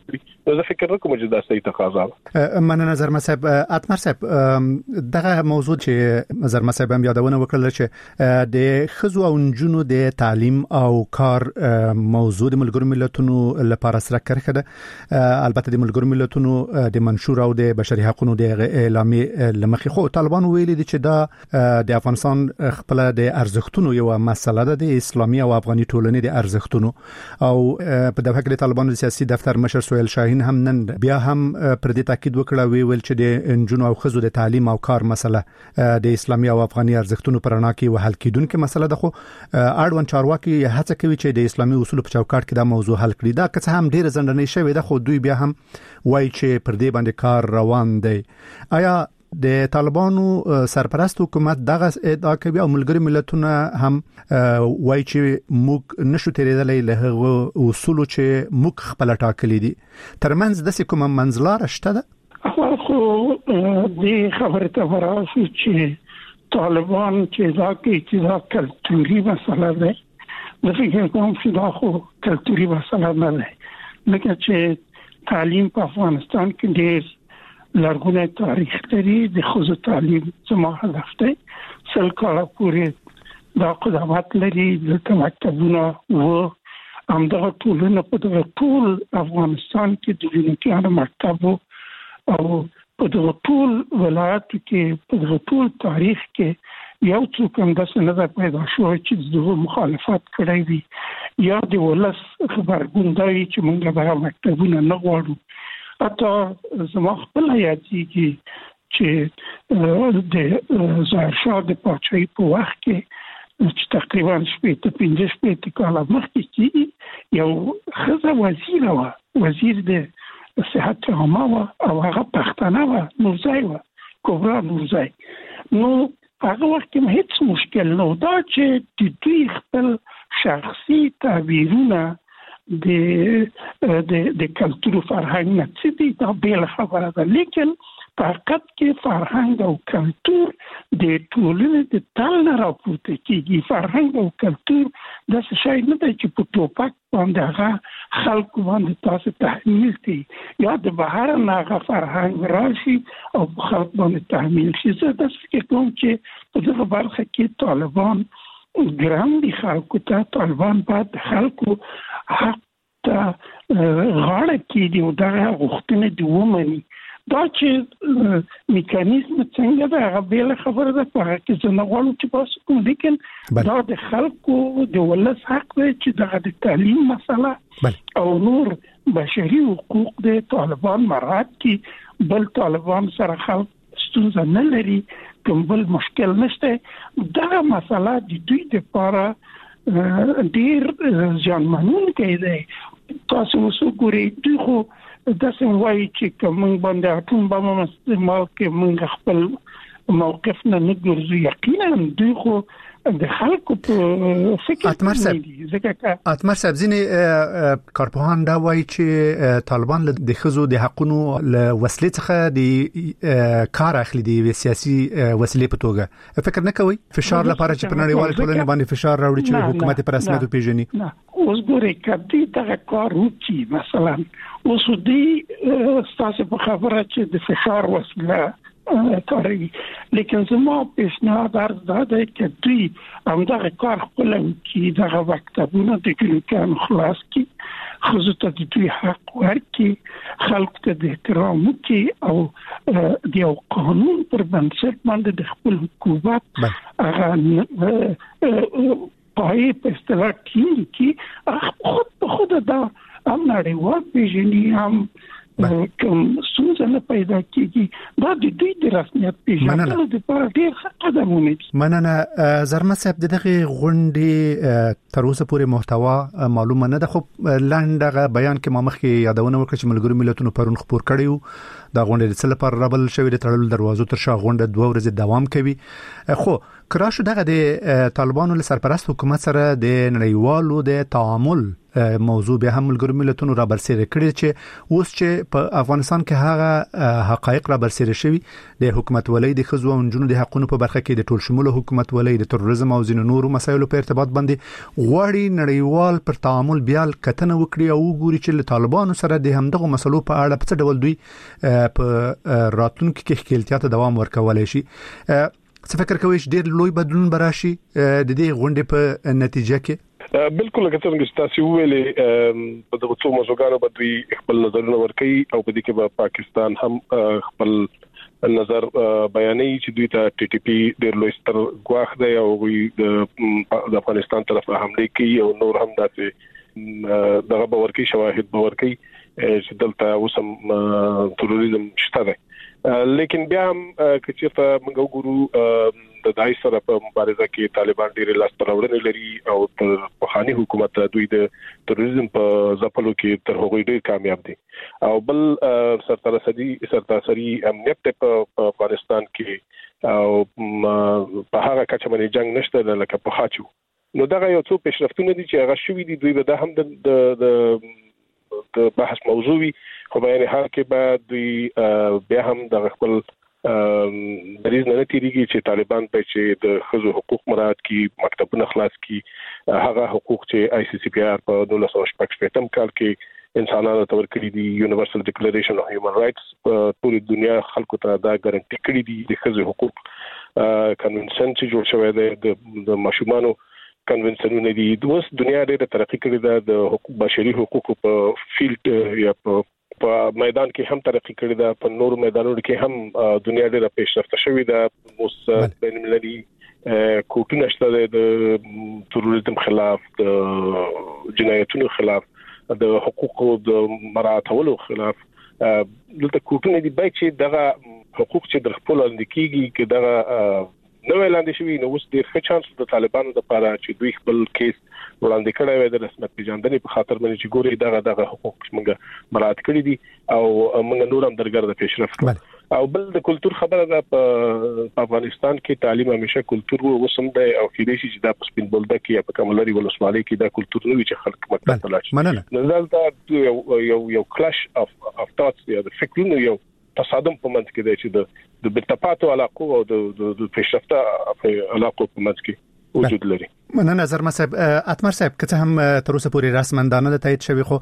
زه فکر نکوم چې دا صحیح تقاضا ده. مننه زرمه صاحب. اتمر صاحب دغه موضوع چې زرمه صاحب هم یادونه وکړه چې د خزو او نجونو د تعلیم او کار موضوع د ملګرو ملتونو لپاره سره کرخه ده. البته د ملګرو ملتونو د منشور او د بشري حقوقو د اعلامیې لمخې خو طالبان ویلي دي چې دا د افغانستان خپل د ارزښتونو یو مسله ده د اسلامي او افغاني ټولنې د ارزښتونو. او په دغه کې د طالبانو سیاسي دفتر مشر سهیل شاهین هم نن بیا هم پر دې تاکید وکړ ویل چې د انجونو او خزو د تعلیم او کار مسله د اسلامي او افغاني ارزښتونو پر اړه کې وحل کیدونکې مسله ده. خو اړوند چارواکي هڅه کوي چې د اسلامي اصولو په چوکاټ کې دا موضوع حل کړي. دا که څه هم ډېر ځنډنې شوې ده خو دوی بیا هم وایي چې پر دې باندې کار روان دی. آیا د طالبانو سرپرست حکومت دغه ادعا کوي او ملګری ملتونه هم وایي چې موږ نشو تیرېدلای له هغه اصولو چې موږ خپل ټاکلي دي؟ ترمنځ د کومه منځلاره شته ده؟ خو د خبره ته وراسي چې طالبان چې دا کې چې دا کلتوري مسله ده. د فکر کوم چې دا خو کلتوري مسله نه ده، لکه چې تعلیم په افغانستان کې ډېر لرغونی تاریخ لري. د خزو تعلیم زما هدف دی. 100 کاله پورې دا قدامت لري. د مکتبونه و همدغه ټولنه په دغه ټول افغانستان کې د جنوبیانو مکتب او په دغه ټول ولایتو کې په دغه ټول تاریخ کې یو څوک هم داسې نه ده پیدا شوی چې دغه مخالفت کړی وي یا د ولس خبرګون دا وي چې موږ دغه مکتبونه نه غواړو. حتی زما خپل یادېږي چې د ظاهرشاه د پاچاهۍ په وخت کې چې تقریبا 15 کاله مخکې یو ښځه وزیره وه، وزیر د صحت عامه وه او هغه پښتنه وه، نورزی وه، کبرا نورزی. نو هغه وخت کې هیڅ مشکل نه و. دا چې د دوی خپل شخصي تعبیرونه د کلتور فرهنګ نه څه دي دا بیل خبره ده، لیکن په حقیقت کې فرهنګ او کلتور د ټولنې د تل نه راپورته کیږي. فرهنګ او کلتور داسې شی نه دی چې په ټوپک باندې هغه خلکو باندې تاسو تحمیل کړي یا د بهر نه هغه فرهنګ راشي او په خلک باندې تحمیل شي. زه داسې فکر کوم چې په دغه برخه کې طالبان ګران دي خلکو ته. طالبان باید خلکو حق ته غاړه کېږدي او دغه غوښتنې دې ومني. دا چې میکانیزم څنګه ده هغه بېله خبره ده، په هغه کې زه نه غواړم چې بحث وکړم، لیکن دا د خلکو د ولس حق دی چې دغه د تعلیم مسله او نور بشري حقوق د طالبان مراعات کړي. بل طالبان سره خلک ستونزه نه لري، کوم بل مشکل نشته. دغه مسله د دوی دپاره ډېر زیانمنونکی دی. تاسو وګورئ دوی خو داسې وایي چې که موږ باندې اټوم بم استعمال کړي موږ خپل موقف نه ګرځو. یقینا دوی خو د خلکو په فکر اتمر صاحب ځینې کارپوهان دا وایي چې طالبان د ښځو د حقونو له وسیلې څخه د کار اخلي د سیاسي وسیلې په توګه. فکر نه کوي فشار لپاره چې په نړیوال ټولنې باندې فشار راوړي چې حکومت په رسمیت وپیژني؟ اوس ګورئ کدی دغه کار وکړي، مثلا اوس دوی ستاسو په خبره چې د فشار وسیله کاری، لیکن زما پیشنهاد عرض داده که دوی همدغه کار خپل وکړي، دغه مکتبونه د جنوبیانو خلاص کړي، ښځو ته د دوی حق ورکړي، خلکو ته د احترام وکړي او د یو قانون پر بنسټ باندې د خپل حکومت هغه پای په اصطلاح کې خود دا هم نړیوال پیژني هم کوم څه نه پیدا کیږي. دا د دوی د رسمیت پیژندلو لپاره ډېر ښه قدمونه دي. مننه. زرمه صاحب دغه غونډې تر اوسه پورې محتوا معلومه نه ده، خو لاندغه بیان کې ما مخکې یادونه وکړه چې ملګرو ملتونو پرون خبر کړیو دا غونډه د څه لپاره رابل شوې د تړلو دروازو تر شا غونډه 2 ورځې دوام کوي. خو کراشو دغه د طالبانو له سرپرست حکومت سره د نړیوالو د تعامل موضوع به هم ملګرو ملتونو را برسېره کړی چې اوس چې په افغانستان کې هغه حقایق را برسېره شوي د حکومت ولې د خزو او جنونو د حقوقو په برخه کې د ټول شموله حکومت ولې د تروریزم او ځینو نورو مسایلو په ارتباط باندې غواړي نړیوال پر تعامل بیا کتنه وکړي او وګوري چې له طالبانو سره د همدغه مسلو په اړه په څه ډول دوی په راتلونکو کې خپلتیا ته دوام ورکولای شي. څه فکر کوئ چې ډېر لوی بدلون براشي د دې غونډې په نتیجه کې؟ بالکل لکه څنګه چې تاسو ویلې په دغه څو موضوعاتو باندې دوی خپل نظرونه ورکوي او په دې کې به پاکستان هم خپل نظر بیانوي چې دوی ته ټي ټي پی ډېر لوی ستر ګواښ دی او د افغانستان طرف له حمله کوي او نور هم داسې دغه باور کوي شواهد باور کوي چې دلته اوسم تروریزم شته دی. لیکن بیا هم کچېرته موږ وګورو د دای سره په مبارزه کې طالبان ډېر لاس تراوړنې لري او د پخوانی حکومت دوی د تروریزم په ځپلو کې تر هغه ډېر کامیاب دي او بل سرتاسري امنیت په افغانستان کې او په هغه کچه باندې جنگ نشته لکه په خاچو. نو دغه یو څو پیشرفتونه دي چې هغه شوي دي دوی به د هم د بحث موضوعي خو بیان حال کې بعد دوی بیا هم د خپل دریز نه تیریږي چې طالبان په چې د خزو حقوق مراعات کړي مکتبونه خلاص کړي هغه حقوق چې آی سی سی پی آر په 1948 کال کې انسانانو ته ورکړي دي یونیورسل ډیکلریشن اف هیومن رائټس ټول دنیا خلکو ته دا ګارانټي کړي دي د خزو حقوق کنونشن چې جوړ شوی دی د ماشومانو کنونشنونه دي. اوس دنیا ډېره ترقی کړې ده د بشري حقوقو په فیلډ یا په میدان کې هم ترقی کړې ده په نورو میدانونو کې هم دنیا ډېره پیشرفته شوې ده. اوس بین المللي کوټونه شته د تروریزم خلاف د جنایتونو خلاف د حقوقو د مراعاتولو خلاف دلته کوټونه دي باید چې دغه حقوق چې د خپل اندې کېږي کې دغه نو وړاندې شوی نو اوس ډېر ښه چانس د طالبانو لپاره چې دوی خپل کیس وړاندې کړی وي د رسمیت پیژندنې په خاطر باندې چې ګوري دغه حقوق موږ مراعات کړی دي او موږ نور هم درګرده پیشرفت او بل د کلچر خبره ده په افغانستان کې تعلیم همیشه کلچر وسم دی او کې دي چې د پسپین بولده کې یا په کملري ولسوالۍ کې د کلچر نوې چې خلک مکتب ته لاړ نو دلته یو کلاش اف ټاټس یا د فکرونو یو تصادم په منځ کې دی چې د بالتفاتو علاقو او د پیشرفته علاقو په منځ کې وجود لري. مننه نظر مصاحب اتمر صاحب که څه هم تر اوسه پورې رسمندانه د تایید شوی خو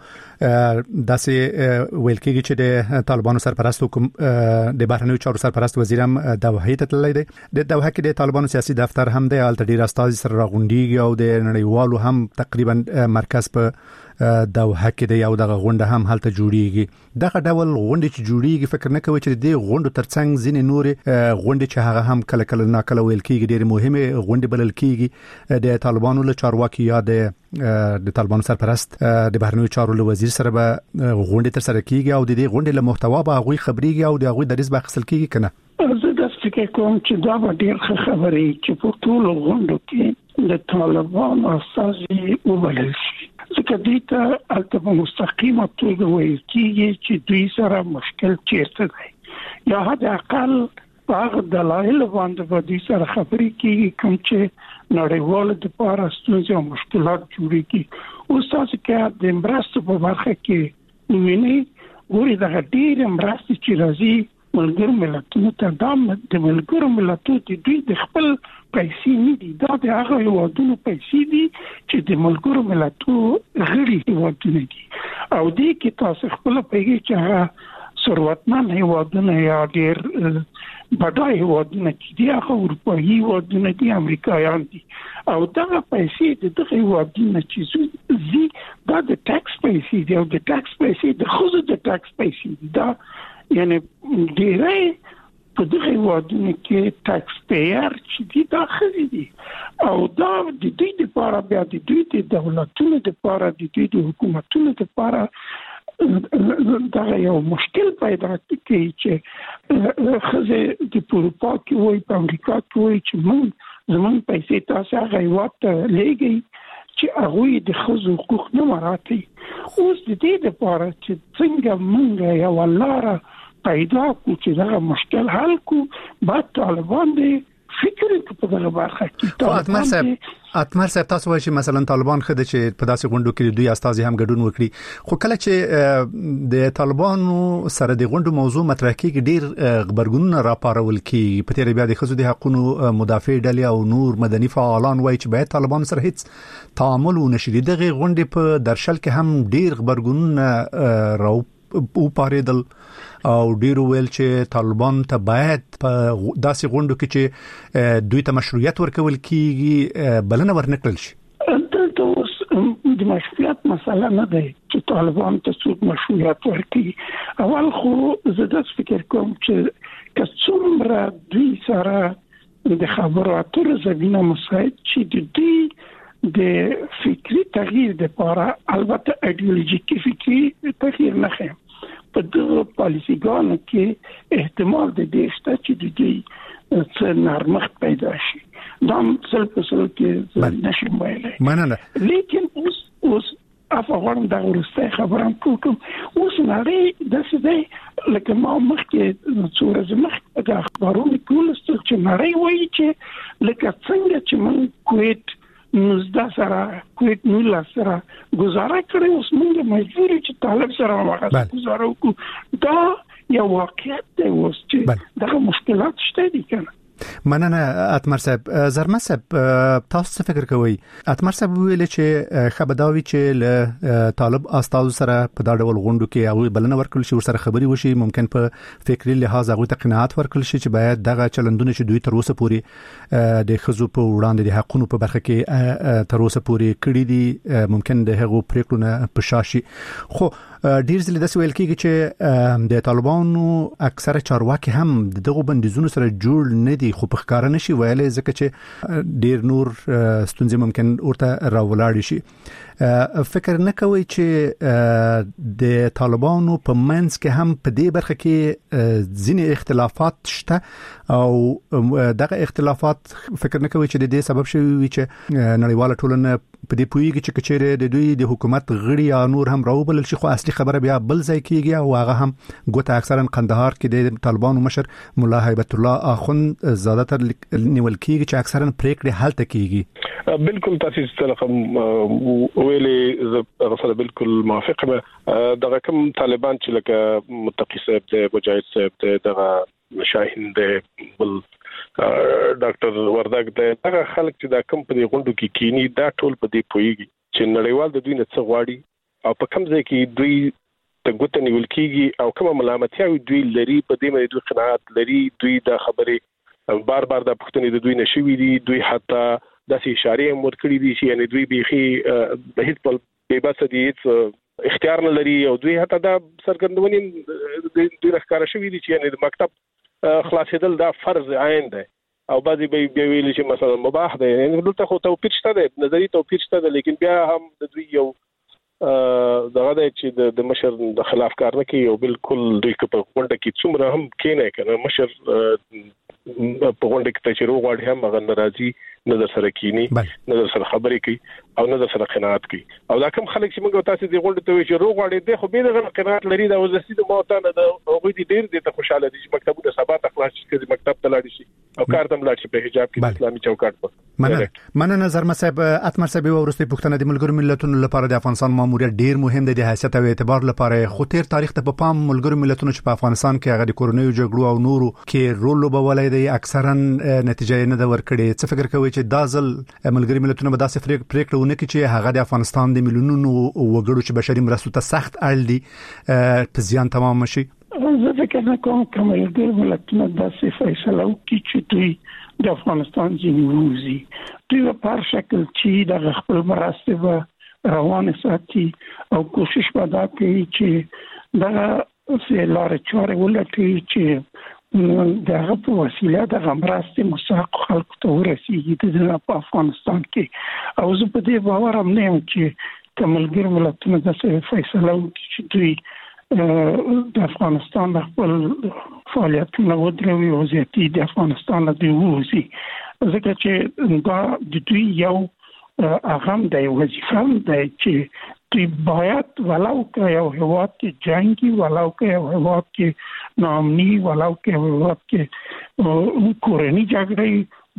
داسې ویل کېږي چې د طالبانو سرپرست حکوم د بهرنیو چارو سرپرست وزیر هم دوحه ته تللی دی. د دوحه کې د طالبانو سیاسي دفتر هم دی هلته ډېر استازي سره راغونډېږي او د نړیوالو هم تقریبا مرکز په دوحه کې دی او دغه غونډه هم هلته جوړیږي. دغه ډول غونډې چې جوړیږي فکر نه کوي چې د غونډو ترڅنګ ځینې نورې غونډې چې هغه هم کله کله ناکله ویل کېږي ډېرې مهمه غونډې بلل کېږي د طالبانو له چارواکي یا د طالبانو سرپرست د بهرنیو چارو له وزیر سره به غونډې تر سره کېږي او د دې غونډې له محتوا به هغوی خبرېږي او د هغوی دریځ به اخیستل کېږي که نه؟ زه داسې فکر کوم چې دا به ډېر ښه خبرې چې په ټولو غونډو کې د طالبانو استازي وبلل شي ځکه دوی ته هلته په مستقیمه توګه ویل کېږي چې دوی سره مشکل چیرته دی یا حد اقل په هغه دلایل باندې به دوی سره خبرې کېږي کوم چې نړیوالو دپاره ستونزې او مشکلات جوړېږي. اوس تاسو که د مرستو په برخه کې وینئ ګورئ دغه ډېرې مرستې چې راځي ملګرو ملتونو ته دا د ملګرو ملتونو د دوی د خپل پیسې نه دي دا د هغه هیوادونو پیسې دي چې د ملګرو ملتونو غړي هیوادونه دي او دې کې تاسو خپل پیږي چې هغه ثروتمن هیوادونه یا ډېر بډای هیوادونه چې دي هغه اروپایي هیوادونه دي امریکایان دي او دغه پیسې د دغه هیوادونه چې زی دا د ټاکس پیسې دي او د ټاکس پیسې د خزو د ټاکس پیسې دي دا یعنی ډیری په دغه هیوادونو کې ټاکس پییر چې دي دا خزي دي او دا د دوی لپاره بیا د دوی د دولتونو لپاره د دوی د حکومتونو لپاره دا یو مشکل پیدا کوي چې خزه د اروپا کې وای په امریکا کې وای چې زمون پیسې تاسو هغه وخت لګي چې هغه د خزو حقوق نه مراعاتي. اوس د دې لپاره چې څنګه مونږ یو لاره پیدا کو چې دا مشکل حل کو بعد طالبان دې فکر په دغه برخه کې اتمر صاحب تاسو وایي چې مثلا طالبان خده چې په داسې غونډو کې دوی استازي هم ګډون وکړي خو کله چې د طالبانو سره د غونډو موضوع مطرح کیږي ډیر خبرګونونه راپارول کیږي په تیر بیا د ښځو د حقوقو مدافع ډلې او نور مدني فعالان وایي چې باید طالبان سره هیڅ تعامل ونشي دغه غونډې په درشل کې هم ډیر خبرګونونه راو او پاریدل او ډیر ویل چې طالبان ته باید په داسې غونډو کې چې دوی ته مشروعیت ورکول کیږي بلنه ورنکړل شي د مشروعیت مسله نه ده چې طالبان ته څوک مشروعیت ورکړي اول خو زه د فکر کوم چې څومره دوی سره د خبرو اترو زمينه مساعد چې د دې د فکری تغییر لپاره البته ایدئولوژیکي فکری تغییر نه خیم په دغه پالیسیګانو کې احتمال د دې شته چې د دې څه نرمښت پیدا شي دا څل په څل کې نشم ویلای مننه لیکن اوس افغان د ورسته خبرم کوم اوس نړۍ د څه لکه ما مخکې څوره زمخ د اخبارونو کول چې نړۍ وایي چې لکه څنګه چې من کویت نوزده سره کویت 19 سره گزاره کړی اوس موږ مجبور چې طالب سره واغه گزاره وکړو دا یو واقعیت دی اوس چې دغه مشکلات شته دي کنه مننه اتمر صاحب زرمه صاحب تاسو فکر کوئ اتمر صاحب ویل چې خبرداوی چې له طالب استاد سره په دا ډول غونډو کې هغه بلنه ورکړل شي ورسره خبري وشي ممکن په فکری لحاظ هغه ته قناعت ورکړل شي چې باید دغه چلندونه چې دوی تر اوسه پورې د خزو په وړاندې د حقونو په برخه کې تر اوسه پورې کړی دي ممکن د هغه پریکړونه په شاشي خو ډیر ځله د ویل کېږي چې د طالبانو اکثره چارواکي هم دغه بندیزونو سره جوړ نه دي خو په ښکار نشي ویلای ځکه چې ډیر نور ستونزې ممکن ورته راولاړ شي فکر نه کوي چې د طالبانو په منځ کې هم په دې برخه کې ځینې اختلافات شته او دغه اختلافات فکر نه کوي چې د دې سبب شوی وي چې نړیواله ټولنه په دې پویږي چې کچېره د دوی د حکومت غړي یا نور هم راوبلل شي خو اصلي خبره بیا بل ځای کېږي او هغه هم ګوته اکثرا قندهار کې د طالبانو مشر مولا هیبت الله اخوند زیاده تر نیول کېږي چې اکثرا پریکړې هلته کېږي بالکل تاسو ستاسو ویلي غسل بالکل موافقه دغه کوم طالبان چې لکه متقی صاحب د مجاهد صاحب دغه شاهین د بل ډاکټر وردګ دغه خلک چې دا کم په غونډو کې کینی دا ټول په دې پويږي چې نړیوال د دوی نه څه غواړي او په کوم ځای کې دوی ته ګوت نیول کیږي او کومه ملامتیا دوی لري په دې باندې دوی قناعت لري دوی دا خبره بار د پښتنې د دوی نشوي دي دوی حتی داسې اشاره هم ورکړي دي چې یعنی دوی بيخي د هیڅ په بيبس دي اختیار نه لري او دوی حتی دا سرګندونی دوی راخاره شوی دي چې یعنی د مکتب خلاصېدل دا فرض عین دی او بعضی به ویل چې مثلا مباح دی یعنی دلته خو توپیر شته دی نظری توپیر شته دی لیکن بیا هم د دوی یو دغه د چې د مشر د خلاف کار نه کوي او بالکل دوی په غونډه کې څومره هم کینې کنه مشر په غونډه کې چې روغاړي هم هغه ناراضي نظر سره کینی نظر سره خبرې کوي او نظر سره قناعت کوي او دا کوم خلک چې موږ تاسو د غونډه ته وی چې روغاړي د خو به د قناعت لري دا وزسي د موتانه د هغه دي ډیر د خوشاله دي چې مکتبونه سبا ته خلاص شي چې مکتب ته لاړ شي او کار تم لاړ شي په حجاب کې اسلامي چوکاټ په مننه نظر مصعب اتمر صاحب ورسته پښتنه د ملګرو ملتونو لپاره د افغانستان ماموریت ډیر مهم دی د حیثیت او اعتبار لپاره خو تیر تاریخ ته په پام ملګرو ملتونو چې په افغانستان کې هغه د کورونیو جګړو او نورو کې رول لوبولای دی اکثرا نتیجه نه دا ورکړي څه فکر کوي چې دازل ملګری ملتونه به داسې پریکړه ونه کړي چې هغه د افغانستان د ملیونونو وګړو چې بشري مرستو ته سخت اړ دي په زیان تمام شي زه فکر نه کوم چې ملګری ملتونه داسې فیصله وکړي چې دوی د افغانستان ځینې وزي دوی په هر شکل چې د خپل مرستې به روان ساتي او کوشش به دا کوي چې دا لارې چارې ولټوي چې دغه په وسیله د غمراستي مساق خلکو ته ورسیږي د افغانستان کې او زه په دې باور هم نه یم چې ملګری ملتونه د فیصله وکړي چې دوی د افغانستان خپل فعالیتونه ودروي او زیاتې د افغانستان د ووزي ځکه چې دا د دوی یو اهم د وظیفه ده چې دوی باید ولو که یو هیواد کې جنگي ولو که یو هیواد کې ناامني ولو که یو هیواد کې کورنۍ جګړې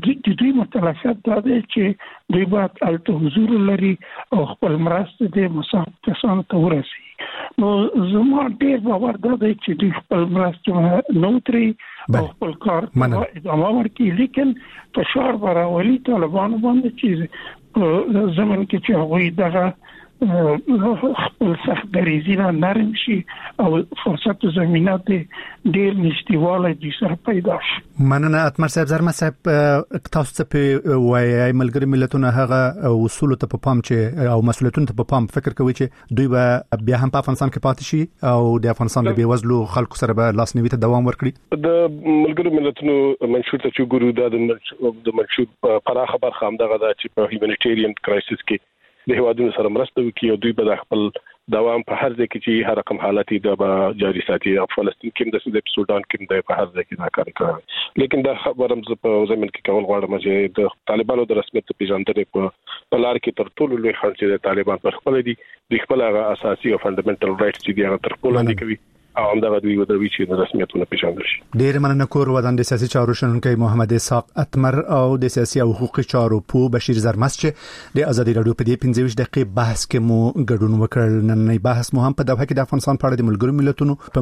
د دوی مطالعات دا دی چې دوی باید الته حضور لري او خپل مرسته د مسافر کسانو ته ورسي. نو زما ډیر باور دا دی چې دوی خپل مرسته نو تري او خپل کار ادامه ورکړي، لیکن فشار براولي طالبانو باندې چې زمون کې چې هغوی دغه خپل سخت دریزینا نرم شي او فرصت زمینات ډیر نشټیواله دي سره پیدا شي. مننه اتمر صاحب. زرمه صاحب تاسو ته په وایي ملګری ملتونه هغه اصول ته په پام چې او مسؤلیتونه ته په پام فکر کوي چې دوی به بیا هم په افغانستان کې پاتې شي او د افغانستان د بیوزلو خلکو سره به لاسنیوي ته دوام ورکړي. د ملګری ملتونو منشور ته چې ګورو د منشور پراخه برخه هم دغه د چې په هیومانیټیرین کرایسس کې د هوادونو سره مرسته وکړي او دوی به خپل دوام په هر ځای کې چې هر رقم حالتي د جاري ساتي. او فلسطین کې د سودان کې د په هر ځای کې دا کار کوي، لیکن دا خبرم په زمين کې کول غواړم چې د طالبانو د رسمیت پیژندنې په لار کې تر ټولو لوی خنډ چې د طالبان په خپل دي د خپل اساسي او فندامنټل رائټس چې دی هغه تر ټولو لاندې کوي او همدغه دوی ودروي چې د رسمیتونو پیژندل شي. ډیر مننه کور ودان د سیاسي چارو شنونکي محمد اسحاق اتمر او د سیاسي او حقوقي چارو په بشیر زرمس چې د ازادي رادیو په دې 15 دقیقې بحث کې مو ګډون وکړ. نن نه بحث مو هم په دغه کې د افغانستان په اړه د ملګرو ملتونو